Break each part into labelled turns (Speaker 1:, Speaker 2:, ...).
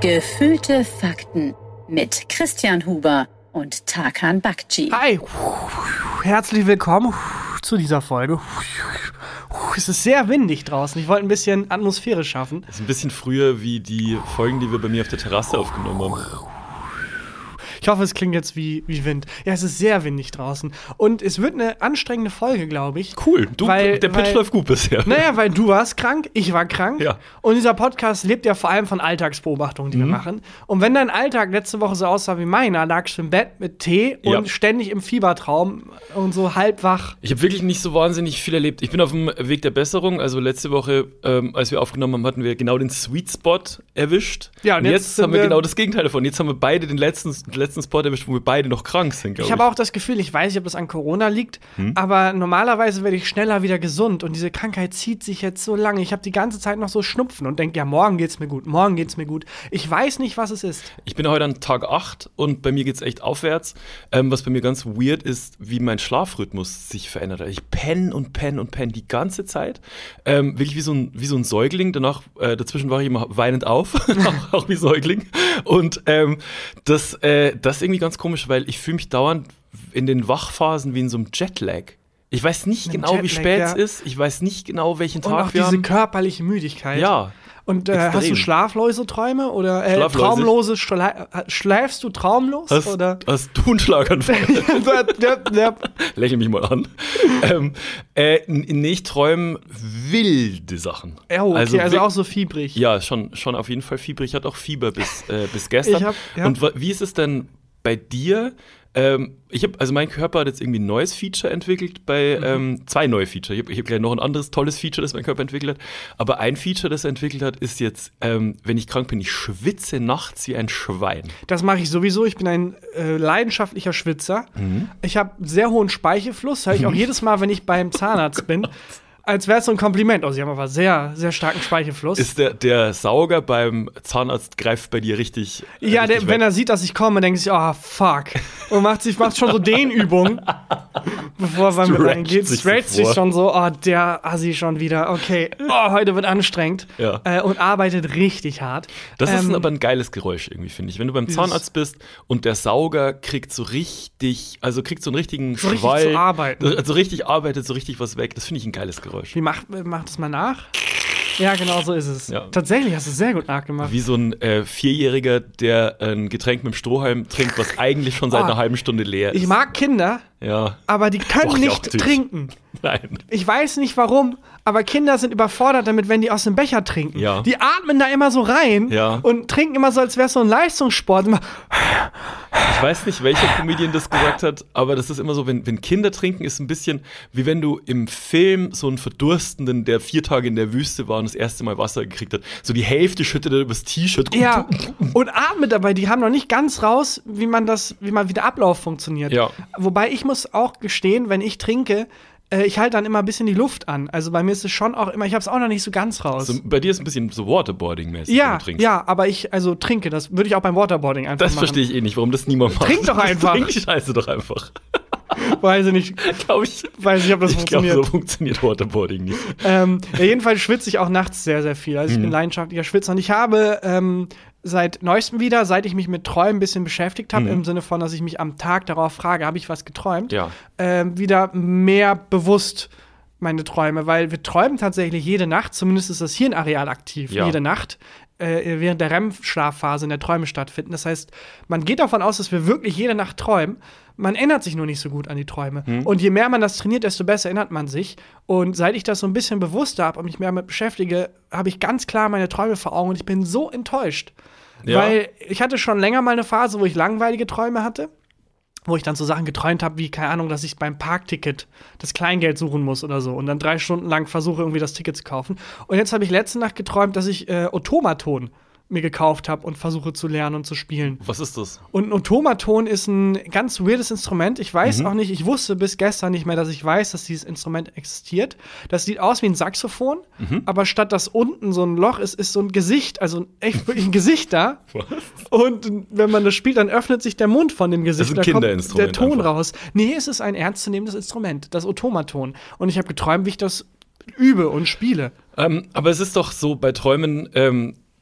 Speaker 1: Gefühlte Fakten mit Christian Huber und Tarkan Bakci.
Speaker 2: Hi, herzlich willkommen zu dieser Folge. Es ist sehr windig draußen. Ich wollte ein bisschen Atmosphäre schaffen.
Speaker 3: Das ist ein bisschen früher wie die Folgen, die wir bei mir auf der Terrasse aufgenommen haben.
Speaker 2: Ich hoffe, es klingt jetzt wie Wind. Ja, es ist sehr windig draußen. Und es wird eine anstrengende Folge, glaube ich.
Speaker 3: Cool, der Pitch läuft gut bisher.
Speaker 2: Naja, weil du warst krank, ich war krank.
Speaker 3: Ja.
Speaker 2: Und dieser Podcast lebt ja vor allem von Alltagsbeobachtungen, die wir machen. Und wenn dein Alltag letzte Woche so aussah wie meiner, lagst du im Bett mit Tee und ständig im Fiebertraum und so halb wach.
Speaker 3: Ich habe wirklich nicht so wahnsinnig viel erlebt. Ich bin auf dem Weg der Besserung. Also letzte Woche, als wir aufgenommen haben, hatten wir genau den Sweet Spot erwischt. Ja, und jetzt haben wir genau das Gegenteil davon. Jetzt haben wir beide den letzten Spot erwischt, wo wir beide noch krank sind, glaube ich.
Speaker 2: Ich habe auch das Gefühl, ich weiß nicht, ob das an Corona liegt, aber normalerweise werde ich schneller wieder gesund und diese Krankheit zieht sich jetzt so lange. Ich habe die ganze Zeit noch so Schnupfen und denke, ja, morgen geht's mir gut, morgen geht's mir gut. Ich weiß nicht, was es ist.
Speaker 3: Ich bin heute an Tag 8 und bei mir geht's echt aufwärts. Was bei mir ganz weird ist, wie mein Schlafrhythmus sich verändert hat. Ich penne und penne und penne die ganze Zeit. Wirklich wie so ein Säugling. Danach, dazwischen war ich immer weinend auf, auch wie Säugling. Und das ist irgendwie ganz komisch, weil ich fühle mich dauernd in den Wachphasen wie in so einem Jetlag. Ich weiß nicht genau, wie spät es ist. Ich weiß nicht genau, welchen Tag wir haben.
Speaker 2: Und auch diese körperliche Müdigkeit.
Speaker 3: Ja.
Speaker 2: Und hast du schlaflose Träume oder traumlose? Schläfst du traumlos?
Speaker 3: Hast du einen Schlaganfall? Lächel mich mal an. Nee, ich träume wilde Sachen.
Speaker 2: Ja, okay, also auch so fiebrig.
Speaker 3: Ja, schon auf jeden Fall fiebrig. Ich hatte auch Fieber bis gestern. Und wie ist es denn bei dir? Also mein Körper hat jetzt irgendwie ein neues Feature entwickelt, zwei neue Feature. Ich hab gleich noch ein anderes tolles Feature, das mein Körper entwickelt hat. Aber ein Feature, das er entwickelt hat, ist jetzt, wenn ich krank bin, ich schwitze nachts wie ein Schwein.
Speaker 2: Das mache ich sowieso. Ich bin ein leidenschaftlicher Schwitzer. Ich habe sehr hohen Speichelfluss. Das höre ich auch jedes Mal, wenn ich beim Zahnarzt bin. Als wäre es so ein Kompliment. Oh, sie haben aber sehr, sehr starken Speichelfluss.
Speaker 3: Ist der Sauger beim Zahnarzt greift bei dir richtig?
Speaker 2: Ja,
Speaker 3: richtig
Speaker 2: wenn er sieht, dass ich komme, denkt sich, oh, fuck. Und macht schon so Dehnübungen, bevor er mit reingeht. Stretcht sich schon so, oh, der Assi schon wieder. Okay, heute wird anstrengend. Ja. Und arbeitet richtig hart.
Speaker 3: Das ist aber ein geiles Geräusch irgendwie, finde ich. Wenn du beim Zahnarzt bist und der Sauger kriegt so einen richtigen
Speaker 2: so
Speaker 3: Schwall.
Speaker 2: Richtig zu arbeiten.
Speaker 3: Also richtig arbeitet, so richtig was weg. Das finde ich ein geiles Geräusch.
Speaker 2: Wie macht das mal nach? Ja, genau so ist es. Ja. Tatsächlich hast du es sehr gut nachgemacht.
Speaker 3: Wie so ein Vierjähriger, der ein Getränk mit dem Strohhalm trinkt, was eigentlich schon seit einer halben Stunde leer ist.
Speaker 2: Ich mag Kinder, aber die können nicht trinken.
Speaker 3: Nein.
Speaker 2: Ich weiß nicht warum, aber Kinder sind überfordert damit, wenn die aus dem Becher trinken. Ja. Die atmen da immer so rein und trinken immer so, als wäre es so ein Leistungssport. Immer
Speaker 3: ich weiß nicht, welcher Comedian das gesagt hat, aber das ist immer so, wenn Kinder trinken, ist ein bisschen wie wenn du im Film so einen Verdurstenden, der 4 Tage in der Wüste war und das erste Mal Wasser gekriegt hat, so die Hälfte schüttet er übers T-Shirt.
Speaker 2: Ja, und atmet dabei. Die haben noch nicht ganz raus, wie der Ablauf funktioniert. Ja. Wobei ich muss auch gestehen, wenn ich trinke, ich halte dann immer ein bisschen die Luft an. Also bei mir ist es schon auch immer, ich habe es auch noch nicht so ganz raus.
Speaker 3: Also bei dir ist es ein bisschen so Waterboarding-mäßig,
Speaker 2: wenn du trinkst. Ja, aber ich trinke. Das würde ich auch beim Waterboarding einfach machen.
Speaker 3: Das verstehe ich nicht, warum das niemand macht.
Speaker 2: Trink doch einfach.
Speaker 3: Trink die Scheiße doch einfach.
Speaker 2: Weiß ich nicht. Weiß nicht, ob das funktioniert.
Speaker 3: Ich glaube, so funktioniert Waterboarding nicht.
Speaker 2: Jedenfalls schwitze ich auch nachts sehr, sehr viel. Also ich bin leidenschaftlicher Schwitzer. Und ich habe seit neuestem wieder, seit ich mich mit Träumen ein bisschen beschäftigt habe, im Sinne von, dass ich mich am Tag darauf frage, habe ich was geträumt, wieder mehr bewusst meine Träume. Weil wir träumen tatsächlich jede Nacht, zumindest ist das Hirnareal aktiv, jede Nacht. Während der REM-Schlafphase in der Träume stattfinden. Das heißt, man geht davon aus, dass wir wirklich jede Nacht träumen. Man erinnert sich nur nicht so gut an die Träume. Und je mehr man das trainiert, desto besser erinnert man sich. Und seit ich das so ein bisschen bewusster habe und mich mehr damit beschäftige, habe ich ganz klar meine Träume vor Augen. Und ich bin so enttäuscht. Ja. Weil ich hatte schon länger mal eine Phase, wo ich langweilige Träume hatte. Wo ich dann so Sachen geträumt habe, wie, keine Ahnung, dass ich beim Parkticket das Kleingeld suchen muss oder so und dann 3 Stunden lang versuche, irgendwie das Ticket zu kaufen. Und jetzt habe ich letzte Nacht geträumt, dass ich Automaton mir gekauft habe und versuche zu lernen und zu spielen.
Speaker 3: Was ist das?
Speaker 2: Und ein Automaton ist ein ganz weirdes Instrument. Ich weiß auch nicht, ich wusste bis gestern nicht mehr, dass ich weiß, dass dieses Instrument existiert. Das sieht aus wie ein Saxophon, aber statt dass unten so ein Loch ist so ein Gesicht, also echt wirklich ein Gesicht da.
Speaker 3: Was?
Speaker 2: Und wenn man das spielt, dann öffnet sich der Mund von dem Gesicht.
Speaker 3: Das ist ein Kinderinstrument.
Speaker 2: Da kommt der Ton
Speaker 3: einfach
Speaker 2: raus. Nee, es ist ein ernstzunehmendes Instrument, das Automaton. Und ich habe geträumt, wie ich das übe und spiele.
Speaker 3: Aber es ist doch so bei Träumen,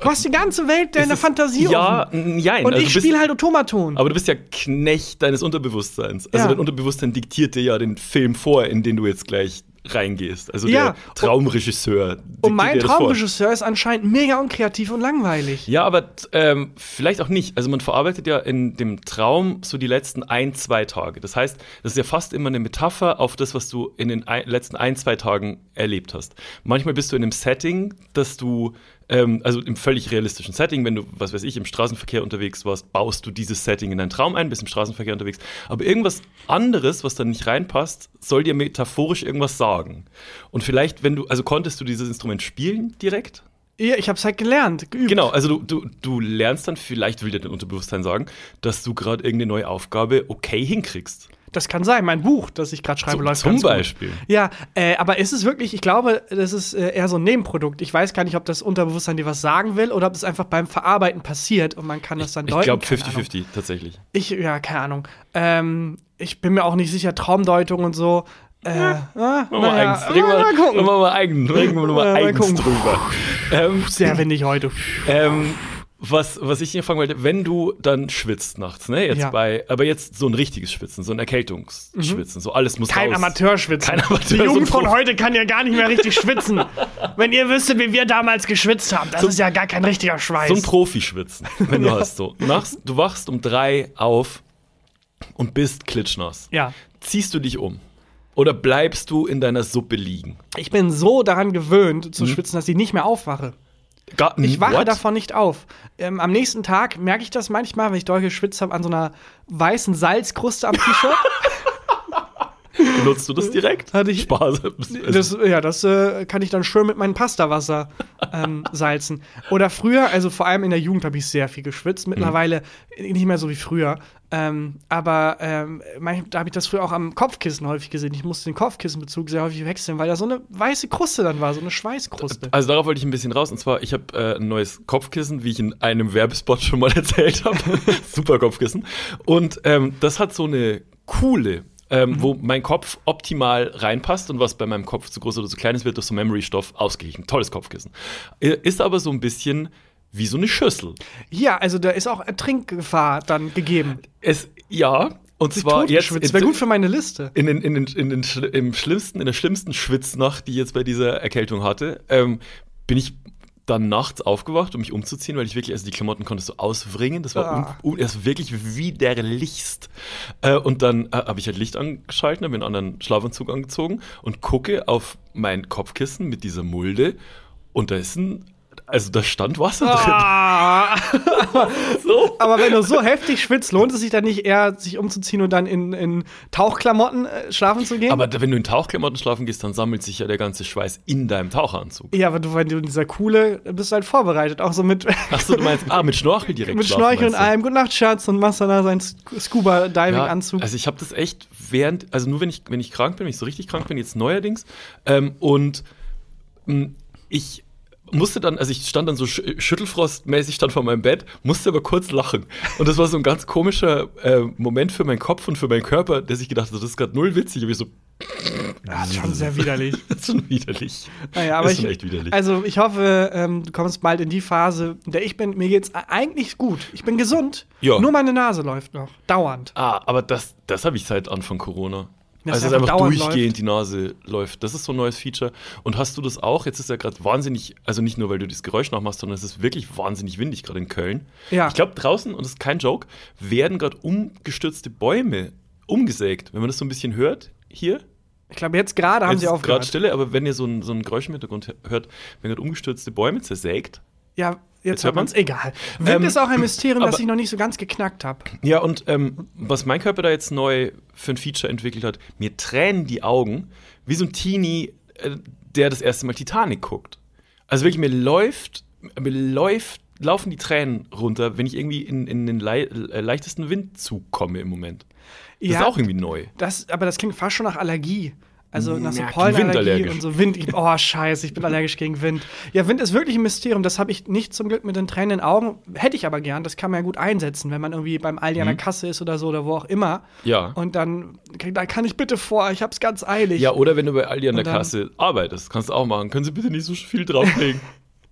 Speaker 2: Du hast die ganze Welt deiner Fantasie
Speaker 3: offen. Nein.
Speaker 2: Und ich spiele halt Automaton.
Speaker 3: Aber du bist ja Knecht deines Unterbewusstseins. Also dein Unterbewusstsein diktiert dir ja den Film vor, in den du jetzt gleich reingehst. Also der Traumregisseur.
Speaker 2: Und mein Traumregisseur ist anscheinend mega unkreativ und langweilig.
Speaker 3: Ja, aber vielleicht auch nicht. Also man verarbeitet ja in dem Traum so die letzten 1-2 Tage. Das heißt, das ist ja fast immer eine Metapher auf das, was du in den letzten 1-2 Tagen erlebt hast. Manchmal bist du in einem Setting, dass du also im völlig realistischen Setting, wenn du, was weiß ich, im Straßenverkehr unterwegs warst, baust du dieses Setting in deinen Traum ein, bist im Straßenverkehr unterwegs. Aber irgendwas anderes, was dann nicht reinpasst, soll dir metaphorisch irgendwas sagen. Und vielleicht, konntest du dieses Instrument spielen direkt?
Speaker 2: Ja, ich hab's halt gelernt, geübt.
Speaker 3: Genau, also du lernst dann, vielleicht will dir dein Unterbewusstsein sagen, dass du gerade irgendeine neue Aufgabe okay hinkriegst.
Speaker 2: Das kann sein, mein Buch, das ich gerade schreibe, läuft ganz gut.
Speaker 3: Zum Beispiel.
Speaker 2: Ja, aber ist es wirklich, ich glaube, das ist eher so ein Nebenprodukt. Ich weiß gar nicht, ob das Unterbewusstsein dir was sagen will oder ob es einfach beim Verarbeiten passiert und man kann das dann deuten.
Speaker 3: Ich glaube 50-50 tatsächlich.
Speaker 2: Keine Ahnung. Ich bin mir auch nicht sicher, Traumdeutung und so.
Speaker 3: Reden wir mal eigens drüber.
Speaker 2: Sehr windig heute.
Speaker 3: Was ich dir fragen wollte, wenn du dann schwitzt nachts, ne? Aber jetzt so ein richtiges Schwitzen, so ein Erkältungsschwitzen, so alles muss
Speaker 2: Kein
Speaker 3: raus.
Speaker 2: Amateurschwitzen. Die Jugend von heute kann ja gar nicht mehr richtig schwitzen. Wenn ihr wüsstet, wie wir damals geschwitzt haben, das ist ja gar kein richtiger Schweiß.
Speaker 3: So ein Profischwitzen, wenn du hast so. Du wachst um 3 auf und bist klitschnass.
Speaker 2: Ja.
Speaker 3: Ziehst du dich um? Oder bleibst du in deiner Suppe liegen?
Speaker 2: Ich bin so daran gewöhnt zu schwitzen, dass ich nicht mehr aufwache. Ich wache davon nicht auf. Am nächsten Tag merke ich das manchmal, wenn ich doll geschwitzt habe, an so einer weißen Salzkruste am T-Shirt.
Speaker 3: Benutzt du das direkt?
Speaker 2: Spaß. Das kann ich dann schön mit meinem Pastawasser salzen. Oder früher, also vor allem in der Jugend habe ich sehr viel geschwitzt. Mittlerweile nicht mehr so wie früher. Aber da habe ich das früher auch am Kopfkissen häufig gesehen. Ich musste den Kopfkissenbezug sehr häufig wechseln, weil da so eine weiße Kruste dann war, so eine Schweißkruste.
Speaker 3: Also darauf wollte ich ein bisschen raus. Und zwar, ich habe ein neues Kopfkissen, wie ich in einem Werbespot schon mal erzählt habe. Super Kopfkissen. Und das hat so eine coole wo mein Kopf optimal reinpasst und was bei meinem Kopf zu groß oder zu klein ist, wird durch so Memory-Stoff ausgeglichen. Tolles Kopfkissen. Ist aber so ein bisschen wie so eine Schüssel.
Speaker 2: Ja, also da ist auch Ertrinkgefahr dann gegeben.
Speaker 3: Und zwar jetzt.
Speaker 2: Das wäre gut für meine Liste.
Speaker 3: In der schlimmsten Schwitznacht, die ich jetzt bei dieser Erkältung hatte, bin ich dann nachts aufgewacht, um mich umzuziehen, weil ich wirklich, also die Klamotten konntest du auswringen. Das war wirklich widerlichst. Und dann habe ich halt Licht angeschaltet, habe mir einen anderen Schlafanzug angezogen und gucke auf mein Kopfkissen mit dieser Mulde und da stand Wasser drin.
Speaker 2: Aber wenn du so heftig schwitzt, lohnt es sich dann nicht eher, sich umzuziehen und dann in Tauchklamotten schlafen zu gehen?
Speaker 3: Aber wenn du in Tauchklamotten schlafen gehst, dann sammelt sich ja der ganze Schweiß in deinem Taucheranzug.
Speaker 2: Ja, aber wenn du in dieser Kuhle bist du halt vorbereitet, auch so mit.
Speaker 3: Achso, du meinst, mit Schnorchel direkt
Speaker 2: mit Schnorchel und allem. Gute Nacht, Schatz, und machst dann da seinen Scuba-Diving-Anzug.
Speaker 3: Also ich habe das echt nur wenn ich krank bin, wenn ich so richtig krank bin, jetzt neuerdings, ich musste dann, also ich stand dann so schüttelfrostmäßig stand vor meinem Bett, musste aber kurz lachen. Und das war so ein ganz komischer Moment für meinen Kopf und für meinen Körper, der sich gedacht hat, das ist gerade null witzig. Aber ich so,
Speaker 2: das ist schon sehr widerlich.
Speaker 3: Das ist schon widerlich.
Speaker 2: Naja, aber
Speaker 3: das ist schon echt widerlich.
Speaker 2: Also ich hoffe, du kommst bald in die Phase, in der ich bin. Mir geht's eigentlich gut. Ich bin gesund.
Speaker 3: Ja.
Speaker 2: Nur meine Nase läuft noch. Dauernd.
Speaker 3: Aber das habe ich seit Anfang Corona.
Speaker 2: Das
Speaker 3: also, dass einfach durchgehend die Nase läuft. Das ist so ein neues Feature. Und hast du das auch? Jetzt ist ja gerade wahnsinnig, also nicht nur, weil du das Geräusch nachmachst, sondern es ist wirklich wahnsinnig windig, gerade in Köln.
Speaker 2: Ja.
Speaker 3: Ich glaube, draußen, und das ist kein Joke, werden gerade umgestürzte Bäume umgesägt. Wenn man das so ein bisschen hört, hier.
Speaker 2: Ich glaube, jetzt gerade haben sie aufgehört.
Speaker 3: Gerade Stille, aber wenn ihr so ein Geräusch im Hintergrund hört, werden gerade umgestürzte Bäume zersägt.
Speaker 2: Ja, jetzt hört man es. Egal. Wind ist auch ein Mysterium, das ich noch nicht so ganz geknackt habe.
Speaker 3: Ja, und was mein Körper da jetzt neu für ein Feature entwickelt hat, mir tränen die Augen wie so ein Teenie, der das erste Mal Titanic guckt. Also wirklich, laufen die Tränen runter, wenn ich irgendwie in den leichtesten Windzug komme im Moment. Das ist auch irgendwie neu.
Speaker 2: Aber das klingt fast schon nach Allergie. Also nach so Pollenallergie und so Wind. Oh, scheiße, ich bin allergisch gegen Wind. Ja, Wind ist wirklich ein Mysterium. Das habe ich nicht zum Glück mit den Tränen in den Augen. Hätte ich aber gern. Das kann man ja gut einsetzen, wenn man irgendwie beim Aldi an der Kasse ist oder so oder wo auch immer.
Speaker 3: Ja.
Speaker 2: Und dann da kann ich bitte vor, ich hab's ganz eilig.
Speaker 3: Ja, oder wenn du bei Aldi an der Kasse arbeitest, kannst du auch machen. Können Sie bitte nicht so viel drauflegen?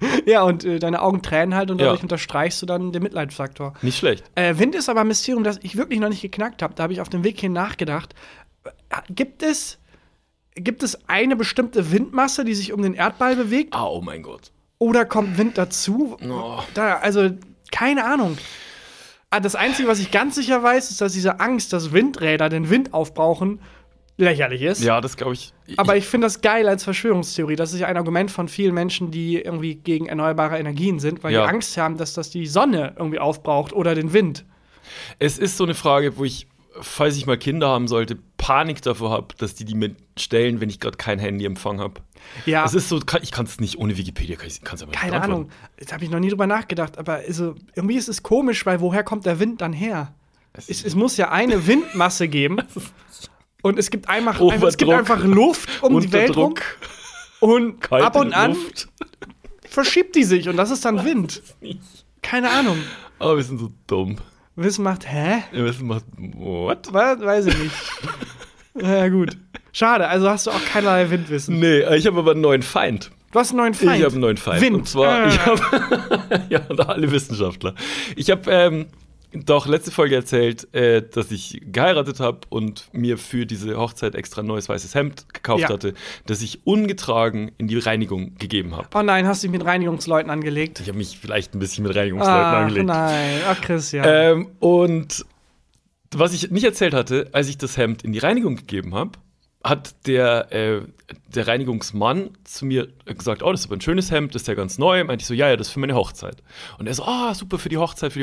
Speaker 2: Ja, und deine Augen tränen halt und dadurch unterstreichst du dann den Mitleidsfaktor.
Speaker 3: Nicht schlecht.
Speaker 2: Wind ist aber ein Mysterium, das ich wirklich noch nicht geknackt habe. Da habe ich auf dem Weg hin nachgedacht. Gibt es eine bestimmte Windmasse, die sich um den Erdball bewegt?
Speaker 3: Oh mein Gott.
Speaker 2: Oder kommt Wind dazu?
Speaker 3: Oh.
Speaker 2: Also, keine Ahnung. Das Einzige, was ich ganz sicher weiß, ist, dass diese Angst, dass Windräder den Wind aufbrauchen, lächerlich ist.
Speaker 3: Ja, das glaube ich.
Speaker 2: Aber ich finde das geil als Verschwörungstheorie. Das ist ja ein Argument von vielen Menschen, die irgendwie gegen erneuerbare Energien sind, weil die Angst haben, dass das die Sonne irgendwie aufbraucht oder den Wind.
Speaker 3: Es ist so eine Frage, wo ich, falls ich mal Kinder haben sollte, Panik davor habe, dass die mir stellen, wenn ich gerade kein Handyempfang habe. Ja. Es ist so, ich kann es nicht ohne Wikipedia, kann's aber
Speaker 2: keine Ahnung, da habe ich noch nie drüber nachgedacht, aber also, irgendwie ist es komisch, weil woher kommt der Wind dann her? Es muss ja eine Windmasse geben und es gibt einfach Luft um die Welt rum und kalte ab und an verschiebt die sich und das ist dann Wind. Keine Ahnung.
Speaker 3: Aber wir sind so dumm.
Speaker 2: Wissen macht,
Speaker 3: Wissen macht, what?
Speaker 2: Weiß ich nicht. Ja, gut. Schade, also hast du auch keinerlei Windwissen.
Speaker 3: Nee, ich habe aber einen neuen Feind.
Speaker 2: Du hast einen neuen Feind?
Speaker 3: Ich habe einen neuen Feind.
Speaker 2: Wind.
Speaker 3: Und zwar, ja, alle Wissenschaftler. Ich habe doch letzte Folge erzählt, dass ich geheiratet habe und mir für diese Hochzeit extra ein neues weißes Hemd gekauft hatte, das ich ungetragen in die Reinigung gegeben habe.
Speaker 2: Oh nein, hast du dich mit Reinigungsleuten angelegt?
Speaker 3: Ich habe mich vielleicht ein bisschen mit Reinigungsleuten angelegt.
Speaker 2: Nein, Christian.
Speaker 3: Und was ich nicht erzählt hatte, als ich das Hemd in die Reinigung gegeben habe, hat der Reinigungsmann zu mir gesagt, oh, das ist aber ein schönes Hemd, das ist ja ganz neu. Meinte ich so, ja, das ist für meine Hochzeit. Und er so, super, für die Hochzeit.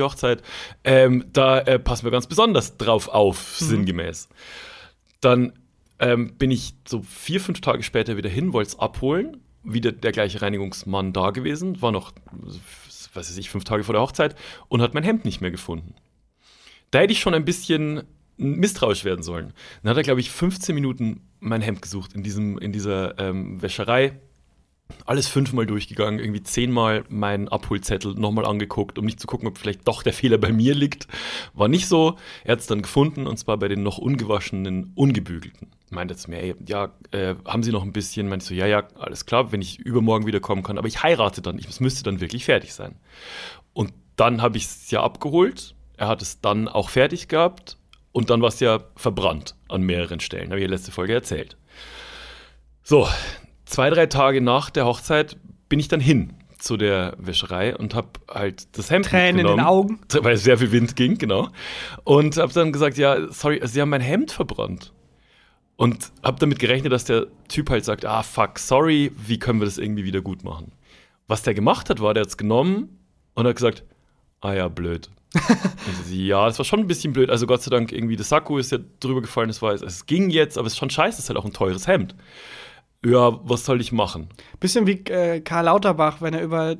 Speaker 3: Da passen wir ganz besonders drauf auf, sinngemäß. Dann bin ich so 4-5 Tage später wieder hin, wollte es abholen. Wieder der gleiche Reinigungsmann da gewesen, war noch, 5 Tage vor der Hochzeit und hat mein Hemd nicht mehr gefunden. Da hätte ich schon ein bisschen misstrauisch werden sollen. Dann hat er, glaube ich, 15 Minuten mein Hemd gesucht in dieser Wäscherei. Alles 5-mal durchgegangen, irgendwie 10-mal meinen Abholzettel nochmal angeguckt, um nicht zu gucken, ob vielleicht doch der Fehler bei mir liegt. War nicht so. Er hat es dann gefunden, und zwar bei den noch ungewaschenen, ungebügelten. Meinte zu mir, haben Sie noch ein bisschen? Meinte so, ja, alles klar, wenn ich übermorgen wiederkommen kann. Aber ich heirate dann, es müsste dann wirklich fertig sein. Und dann habe ich es ja abgeholt. Er hat es dann auch fertig gehabt. Und dann war es ja verbrannt an mehreren Stellen. Habe ich ja letzte Folge erzählt. So, 2-3 Tage nach der Hochzeit bin ich dann hin zu der Wäscherei und habe halt das Hemd
Speaker 2: Tränen mitgenommen. In den Augen.
Speaker 3: Weil sehr viel Wind ging, genau. Und habe dann gesagt, ja, sorry, Sie haben mein Hemd verbrannt. Und habe damit gerechnet, dass der Typ halt sagt, fuck, sorry, wie können wir das irgendwie wieder gut machen? Was der gemacht hat, war, der hat es genommen und hat gesagt, ja, blöd. Ja, das war schon ein bisschen blöd. Also Gott sei Dank, irgendwie das Sakko ist ja drüber gefallen, es ging jetzt, aber es ist schon scheiße, es ist halt auch ein teures Hemd. Ja, was soll ich machen?
Speaker 2: Bisschen wie Karl Lauterbach, wenn er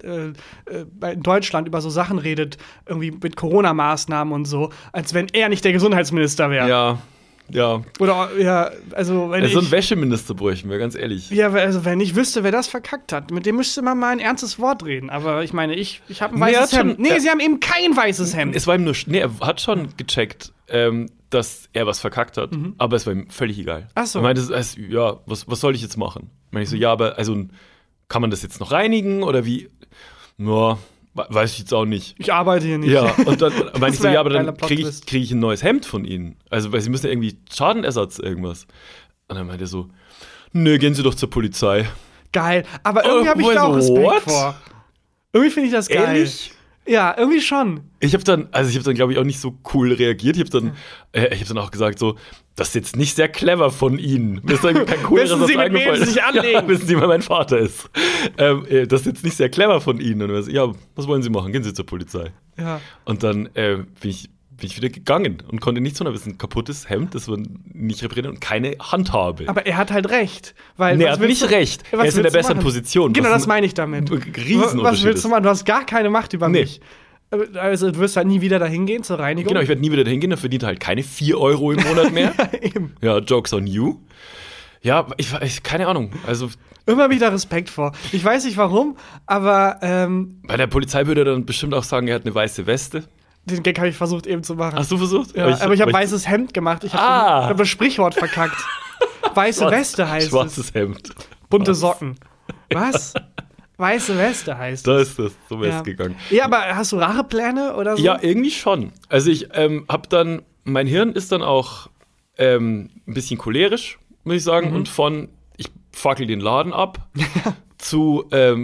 Speaker 2: in Deutschland über so Sachen redet, irgendwie mit Corona-Maßnahmen und so, als wenn er nicht der Gesundheitsminister wäre.
Speaker 3: Ja.
Speaker 2: Oder, also wenn
Speaker 3: so ein Wäscheminister bräuchten wir, ganz ehrlich.
Speaker 2: Ja, also wenn ich wüsste, wer das verkackt hat, mit dem müsste man mal ein ernstes Wort reden. Aber ich meine, ich habe ein weißes Hemd. Sie haben eben kein weißes Hemd.
Speaker 3: Es war ihm er hat schon gecheckt, dass er was verkackt hat, aber es war ihm völlig egal.
Speaker 2: Ach so.
Speaker 3: Er meinte, was soll ich jetzt machen? Meine ich so, ja, aber also kann man das jetzt noch reinigen oder wie? Ja, weiß ich jetzt auch nicht.
Speaker 2: Ich arbeite hier nicht.
Speaker 3: Ja, und dann meine ich so, ja, aber dann krieg ich ein neues Hemd von Ihnen. Also, weil Sie müssen ja irgendwie Schadenersatz irgendwas. Und dann meinte er so, nö, gehen Sie doch zur Polizei.
Speaker 2: Geil, aber irgendwie habe ich da auch Respekt vor. Irgendwie finde ich das geil.
Speaker 3: Ehrlich?
Speaker 2: Ja, irgendwie schon.
Speaker 3: Ich habe dann, glaube ich, auch nicht so cool reagiert. Ich habe dann auch gesagt so, das ist jetzt nicht sehr clever von Ihnen. Mir ist dann kein coolerer Satz eingefallen.
Speaker 2: Sich anlegen.
Speaker 3: Ja, wissen Sie, wer mein Vater ist. Das ist jetzt nicht sehr clever von Ihnen. Und so, ja, was wollen Sie machen? Gehen Sie zur Polizei.
Speaker 2: Ja.
Speaker 3: Und dann bin ich wieder gegangen und konnte nichts tun. Das ist ein kaputtes Hemd, das war nicht repariert und keine Handhabe.
Speaker 2: Aber er hat halt recht. Weil
Speaker 3: er hat nicht recht. Er ist in der besseren Position.
Speaker 2: Genau, das meine ich damit. Was willst du machen? Du hast gar keine Macht über mich. Also du wirst halt nie wieder dahin gehen zur Reinigung?
Speaker 3: Genau, ich werde nie wieder dahin gehen. Er verdient halt keine 4 € im Monat mehr.
Speaker 2: Ja, eben.
Speaker 3: Ja, jokes on you. Ja, ich keine Ahnung. Also
Speaker 2: immer wieder Respekt vor. Ich weiß nicht warum, aber
Speaker 3: bei der Polizei würde er dann bestimmt auch sagen, er hat eine weiße Weste.
Speaker 2: Den Gag habe ich versucht eben zu machen.
Speaker 3: Hast du versucht?
Speaker 2: Ja, aber ich habe weißes Hemd gemacht. Ich habe das Sprichwort verkackt. Weiße Weste heißt
Speaker 3: Schwarzes Hemd.
Speaker 2: Bunte Socken. Was? Weiße Weste heißt
Speaker 3: Da ist das, so wäre es gegangen.
Speaker 2: Ja, aber hast du Rachepläne oder so?
Speaker 3: Ja, irgendwie schon. Also ich mein Hirn ist dann auch ein bisschen cholerisch, muss ich sagen, und ich fackel den Laden ab, zu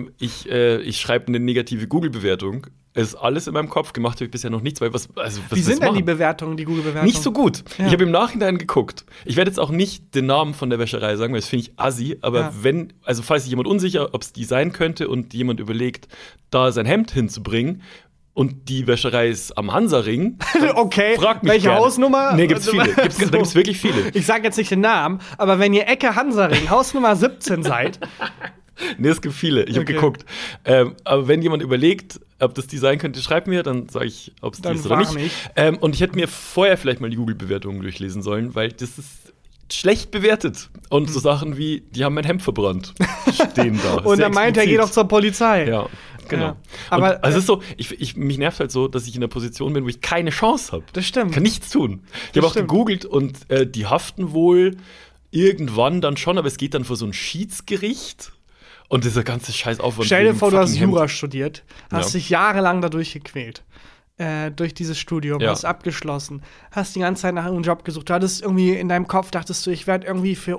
Speaker 3: ich schreibe eine negative Google-Bewertung. Es ist alles in meinem Kopf, gemacht habe ich bisher noch nichts, weil was
Speaker 2: Wie sind denn die Bewertungen, die Google-Bewertungen?
Speaker 3: Nicht so gut. Ja. Ich habe im Nachhinein geguckt. Ich werde jetzt auch nicht den Namen von der Wäscherei sagen, weil das finde ich assi, aber falls sich jemand unsicher, ob es die sein könnte und jemand überlegt, da sein Hemd hinzubringen und die Wäscherei ist am Hansaring,
Speaker 2: okay,
Speaker 3: frag mich
Speaker 2: welche
Speaker 3: gerne.
Speaker 2: Hausnummer?
Speaker 3: Nee, gibt's viele. Da gibt's wirklich viele.
Speaker 2: Ich sage jetzt nicht den Namen, aber wenn ihr Ecke Hansaring, Hausnummer 17 seid.
Speaker 3: Nee, es gibt viele. Ich habe geguckt. Aber wenn jemand überlegt, ob das die sein könnte, schreibt mir, dann sage ich, ob es die ist oder nicht. Und ich hätte mir vorher vielleicht mal die Google-Bewertungen durchlesen sollen, weil das ist schlecht bewertet. Und so Sachen wie, die haben mein Hemd verbrannt, stehen da.
Speaker 2: Und dann meint er, geh doch zur Polizei.
Speaker 3: Ja, genau.
Speaker 2: Ja. Aber
Speaker 3: es ist so, mich nervt halt so, dass ich in einer Position bin, wo ich keine Chance habe.
Speaker 2: Das stimmt.
Speaker 3: Kann nichts tun. Ich habe auch gegoogelt und die haften wohl irgendwann dann schon, aber es geht dann vor so ein Schiedsgericht. Und dieser ganze Scheißaufwand.
Speaker 2: Stell dir vor, du hast Jura studiert, hast dich jahrelang dadurch gequält. Durch dieses Studium, hast abgeschlossen, hast die ganze Zeit nach einem Job gesucht. Du hattest irgendwie in deinem Kopf, dachtest du, ich werde irgendwie für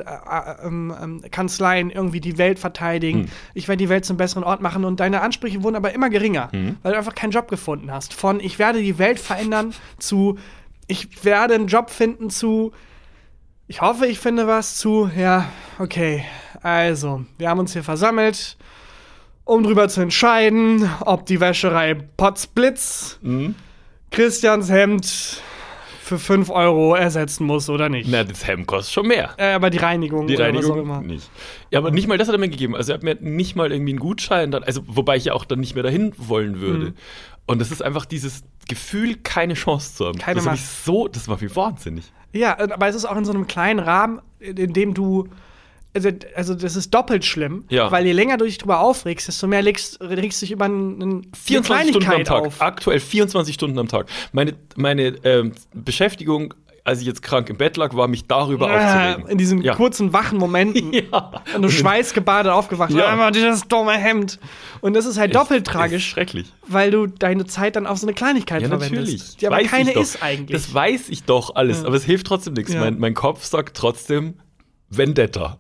Speaker 2: Umweltkanzleien irgendwie die Welt verteidigen. Ich werde die Welt zum besseren Ort machen. Und deine Ansprüche wurden aber immer geringer, weil du einfach keinen Job gefunden hast. Von ich werde die Welt verändern zu ich werde einen Job finden zu ich hoffe, ich finde was zu, ja, okay. Also, wir haben uns hier versammelt, um drüber zu entscheiden, ob die Wäscherei Potzblitz Christians Hemd für 5 € ersetzen muss oder nicht.
Speaker 3: Na, das Hemd kostet schon mehr.
Speaker 2: Aber die Reinigung oder was auch immer.
Speaker 3: Nicht. Ja, aber nicht mal das hat er mir gegeben. Also er hat mir nicht mal irgendwie einen Gutschein, wobei ich ja auch dann nicht mehr dahin wollen würde. Und das ist einfach dieses Gefühl, keine Chance zu haben. Das war wie wahnsinnig.
Speaker 2: Ja, aber es ist auch in so einem kleinen Rahmen, in dem du also das ist doppelt schlimm, weil je länger du dich drüber aufregst, desto mehr regst du dich über eine
Speaker 3: 24 Stunden am Tag.
Speaker 2: auf.
Speaker 3: Aktuell 24 Stunden am Tag. Meine Beschäftigung, als ich jetzt krank im Bett lag, war mich darüber aufzuregen.
Speaker 2: In diesen kurzen, wachen Momenten. Und du schweißgebadet aufgewacht. Aber dieses dumme Hemd. Und das ist halt doppelt tragisch.
Speaker 3: Schrecklich.
Speaker 2: Weil du deine Zeit dann auf so eine Kleinigkeit verwendest.
Speaker 3: Natürlich.
Speaker 2: Die aber keine ist eigentlich.
Speaker 3: Das weiß ich doch alles, aber es hilft trotzdem nichts.
Speaker 2: Ja.
Speaker 3: Mein Kopf sagt trotzdem Vendetta.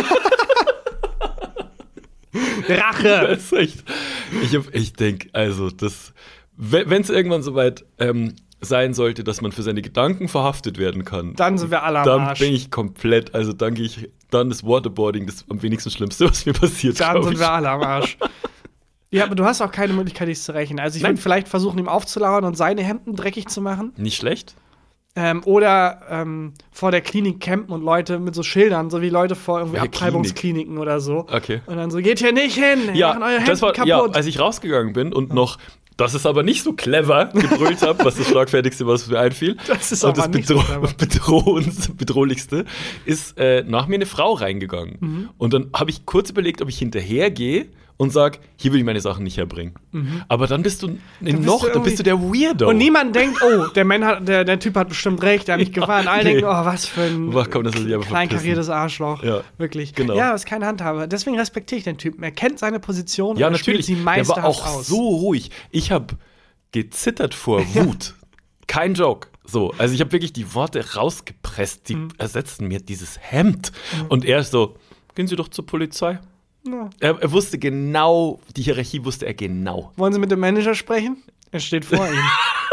Speaker 2: Rache.
Speaker 3: Das ist echt. Ich denke, also, wenn es irgendwann soweit sein sollte, dass man für seine Gedanken verhaftet werden kann,
Speaker 2: dann sind wir alle am Arsch.
Speaker 3: Dann bin ich komplett, also dann ist Waterboarding das am wenigsten Schlimmste, was mir passiert.
Speaker 2: Dann sind wir alle am Arsch. Ja, aber du hast auch keine Möglichkeit, dich zu rächen. Also ich würde vielleicht versuchen, ihm aufzulauern und seine Hemden dreckig zu machen.
Speaker 3: Nicht schlecht.
Speaker 2: Oder vor der Klinik campen und Leute mit so Schildern, so wie Leute vor irgendwie Abtreibungskliniken oder so.
Speaker 3: Okay.
Speaker 2: Und dann so, geht hier nicht hin, machen eure Hemden kaputt.
Speaker 3: Ja, als ich rausgegangen bin und noch, das ist aber nicht so clever, gebrüllt habe, was das Schlagfertigste, was mir einfiel.
Speaker 2: Das ist aber nicht so clever.
Speaker 3: Bedrohlichste ist nach mir eine Frau reingegangen. Und dann habe ich kurz überlegt, ob ich hinterhergehe und sag, hier will ich meine Sachen nicht herbringen. Aber dann bist du der Weirdo.
Speaker 2: Und niemand denkt, oh, der Typ hat bestimmt recht, der hat mich gewarnt. Alle denken, oh, was für ein kleinkariertes Arschloch. Ja, wirklich. Genau. Ja, ist keine Handhabe. Deswegen respektiere ich den Typen. Er kennt seine Position und spielt sie meisterhaft aus.
Speaker 3: Der war auch so ruhig. Ich habe gezittert vor Wut. Kein Joke. So, also ich habe wirklich die Worte rausgepresst, die ersetzen mir dieses Hemd. Und er ist so, gehen Sie doch zur Polizei. Ja. Er wusste genau, die Hierarchie wusste er genau.
Speaker 2: Wollen Sie mit dem Manager sprechen? Er steht vor ihm.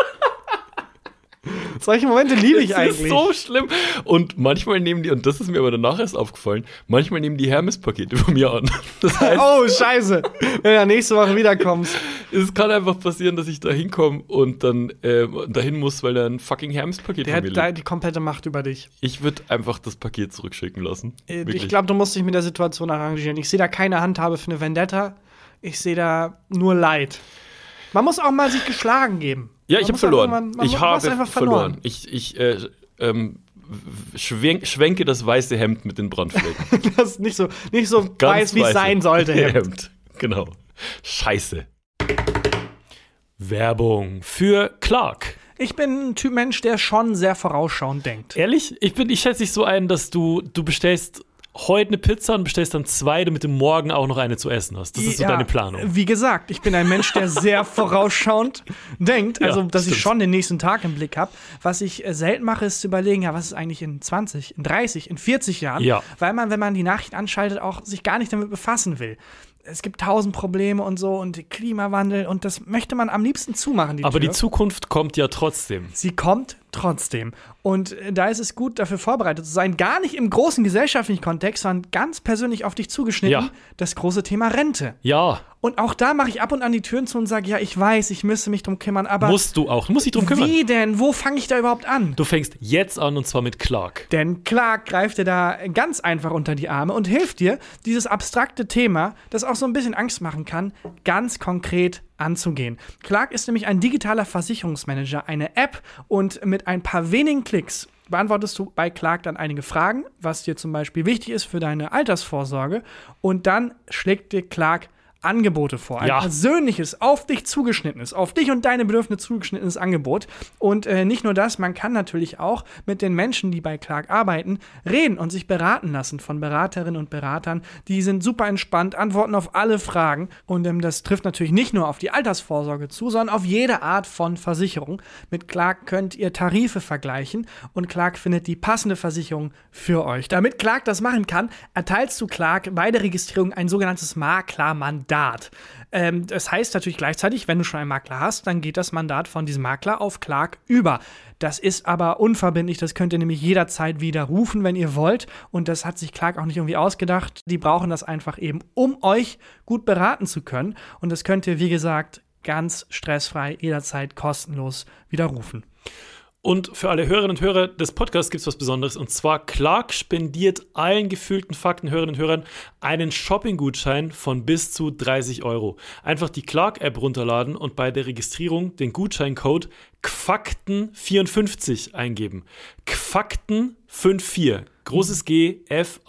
Speaker 2: Solche Momente liebe ich eigentlich.
Speaker 3: Das ist so schlimm. Und manchmal nehmen die, und das ist mir aber danach erst aufgefallen, manchmal nehmen die Hermes-Pakete von mir an. Das heißt,
Speaker 2: oh, scheiße. Wenn du nächste Woche wiederkommst.
Speaker 3: Es kann einfach passieren, dass ich da hinkomme und dann dahin muss, weil er ein fucking Hermes-Paket von mir liegt.
Speaker 2: Der hat die komplette Macht über dich.
Speaker 3: Ich würde einfach das Paket zurückschicken lassen.
Speaker 2: Ich glaube, du musst dich mit der Situation arrangieren. Ich sehe da keine Handhabe für eine Vendetta. Ich sehe da nur Leid. Man muss auch mal sich geschlagen geben.
Speaker 3: Ja, ich habe verloren.
Speaker 2: Ich habe
Speaker 3: verloren. Ich schwenke das weiße Hemd mit den Brandflecken.
Speaker 2: Das ist nicht so weiß, wie es sein sollte.
Speaker 3: Hemd. Genau. Scheiße. Werbung für Clark.
Speaker 2: Ich bin ein Typ Mensch, der schon sehr vorausschauend denkt.
Speaker 3: Ehrlich? Ich schätze dich so ein, dass du bestellst
Speaker 4: heute eine Pizza und bestellst dann 2, damit du morgen auch noch eine zu essen hast. Das ist so deine Planung.
Speaker 2: Wie gesagt, ich bin ein Mensch, der sehr vorausschauend denkt, also dass ich schon den nächsten Tag im Blick habe. Was ich selten mache, ist zu überlegen, was ist eigentlich in 20, in 30, in 40 Jahren, weil man, wenn man die Nachrichten anschaltet, auch sich gar nicht damit befassen will. Es gibt 1000 Probleme und so und Klimawandel und das möchte man am liebsten zumachen, die
Speaker 4: Aber
Speaker 2: Tür.
Speaker 4: Die Zukunft kommt ja trotzdem.
Speaker 2: Sie kommt trotzdem. Und da ist es gut, dafür vorbereitet zu sein. Gar nicht im großen gesellschaftlichen Kontext, sondern ganz persönlich auf dich zugeschnitten. Das große Thema Rente.
Speaker 4: Ja.
Speaker 2: Und auch da mache ich ab und an die Türen zu und sage, ja, ich weiß, ich müsste mich drum kümmern, aber
Speaker 4: musst du auch. Du musst dich drum kümmern.
Speaker 2: Wie denn? Wo fange ich da überhaupt an?
Speaker 4: Du fängst jetzt an und zwar mit Clark.
Speaker 2: Denn Clark greift dir da ganz einfach unter die Arme und hilft dir, dieses abstrakte Thema, das auch so ein bisschen Angst machen kann, ganz konkret anzugehen. Clark ist nämlich ein digitaler Versicherungsmanager, eine App und mit ein paar wenigen Klicks beantwortest du bei Clark dann einige Fragen, was dir zum Beispiel wichtig ist für deine Altersvorsorge und dann schlägt dir Clark Angebote vor. Ein persönliches, auf dich zugeschnittenes, auf dich und deine Bedürfnisse zugeschnittenes Angebot. Und nicht nur das, man kann natürlich auch mit den Menschen, die bei Clark arbeiten, reden und sich beraten lassen von Beraterinnen und Beratern. Die sind super entspannt, antworten auf alle Fragen. Und das trifft natürlich nicht nur auf die Altersvorsorge zu, sondern auf jede Art von Versicherung. Mit Clark könnt ihr Tarife vergleichen und Clark findet die passende Versicherung für euch. Damit Clark das machen kann, erteilst du Clark bei der Registrierung ein sogenanntes Maklermandat. Das heißt natürlich gleichzeitig, wenn du schon einen Makler hast, dann geht das Mandat von diesem Makler auf Clark über. Das ist aber unverbindlich, das könnt ihr nämlich jederzeit widerrufen, wenn ihr wollt. Und das hat sich Clark auch nicht irgendwie ausgedacht. Die brauchen das einfach eben, um euch gut beraten zu können. Und das könnt ihr, wie gesagt, ganz stressfrei jederzeit kostenlos widerrufen.
Speaker 4: Und für alle Hörerinnen und Hörer des Podcasts gibt es was Besonderes. Und zwar Clark spendiert allen gefühlten Faktenhörerinnen und Hörern einen Shopping-Gutschein von bis zu 30 €. Einfach die Clark-App runterladen und bei der Registrierung den Gutscheincode GFAKTEN54 eingeben. GFAKTEN54. Großes G,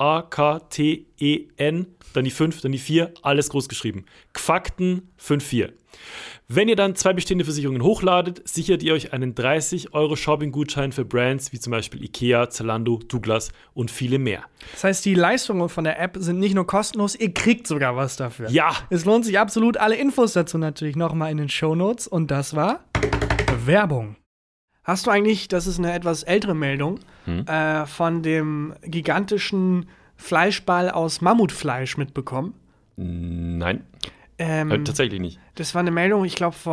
Speaker 4: F-A-K-T-E-N, dann die 5, dann die 4, alles groß geschrieben. GFAKTEN54. Wenn ihr dann 2 bestehende Versicherungen hochladet, sichert ihr euch einen 30 € Shopping-Gutschein für Brands wie zum Beispiel Ikea, Zalando, Douglas und viele mehr.
Speaker 2: Das heißt, die Leistungen von der App sind nicht nur kostenlos, ihr kriegt sogar was dafür.
Speaker 4: Ja!
Speaker 2: Es lohnt sich absolut. Alle Infos dazu natürlich nochmal in den Shownotes. Und das war Werbung. Hast du eigentlich, das ist eine etwas ältere Meldung, von dem gigantischen Fleischball aus Mammutfleisch mitbekommen?
Speaker 3: Nein. Tatsächlich nicht.
Speaker 2: Das war eine Meldung, ich glaube,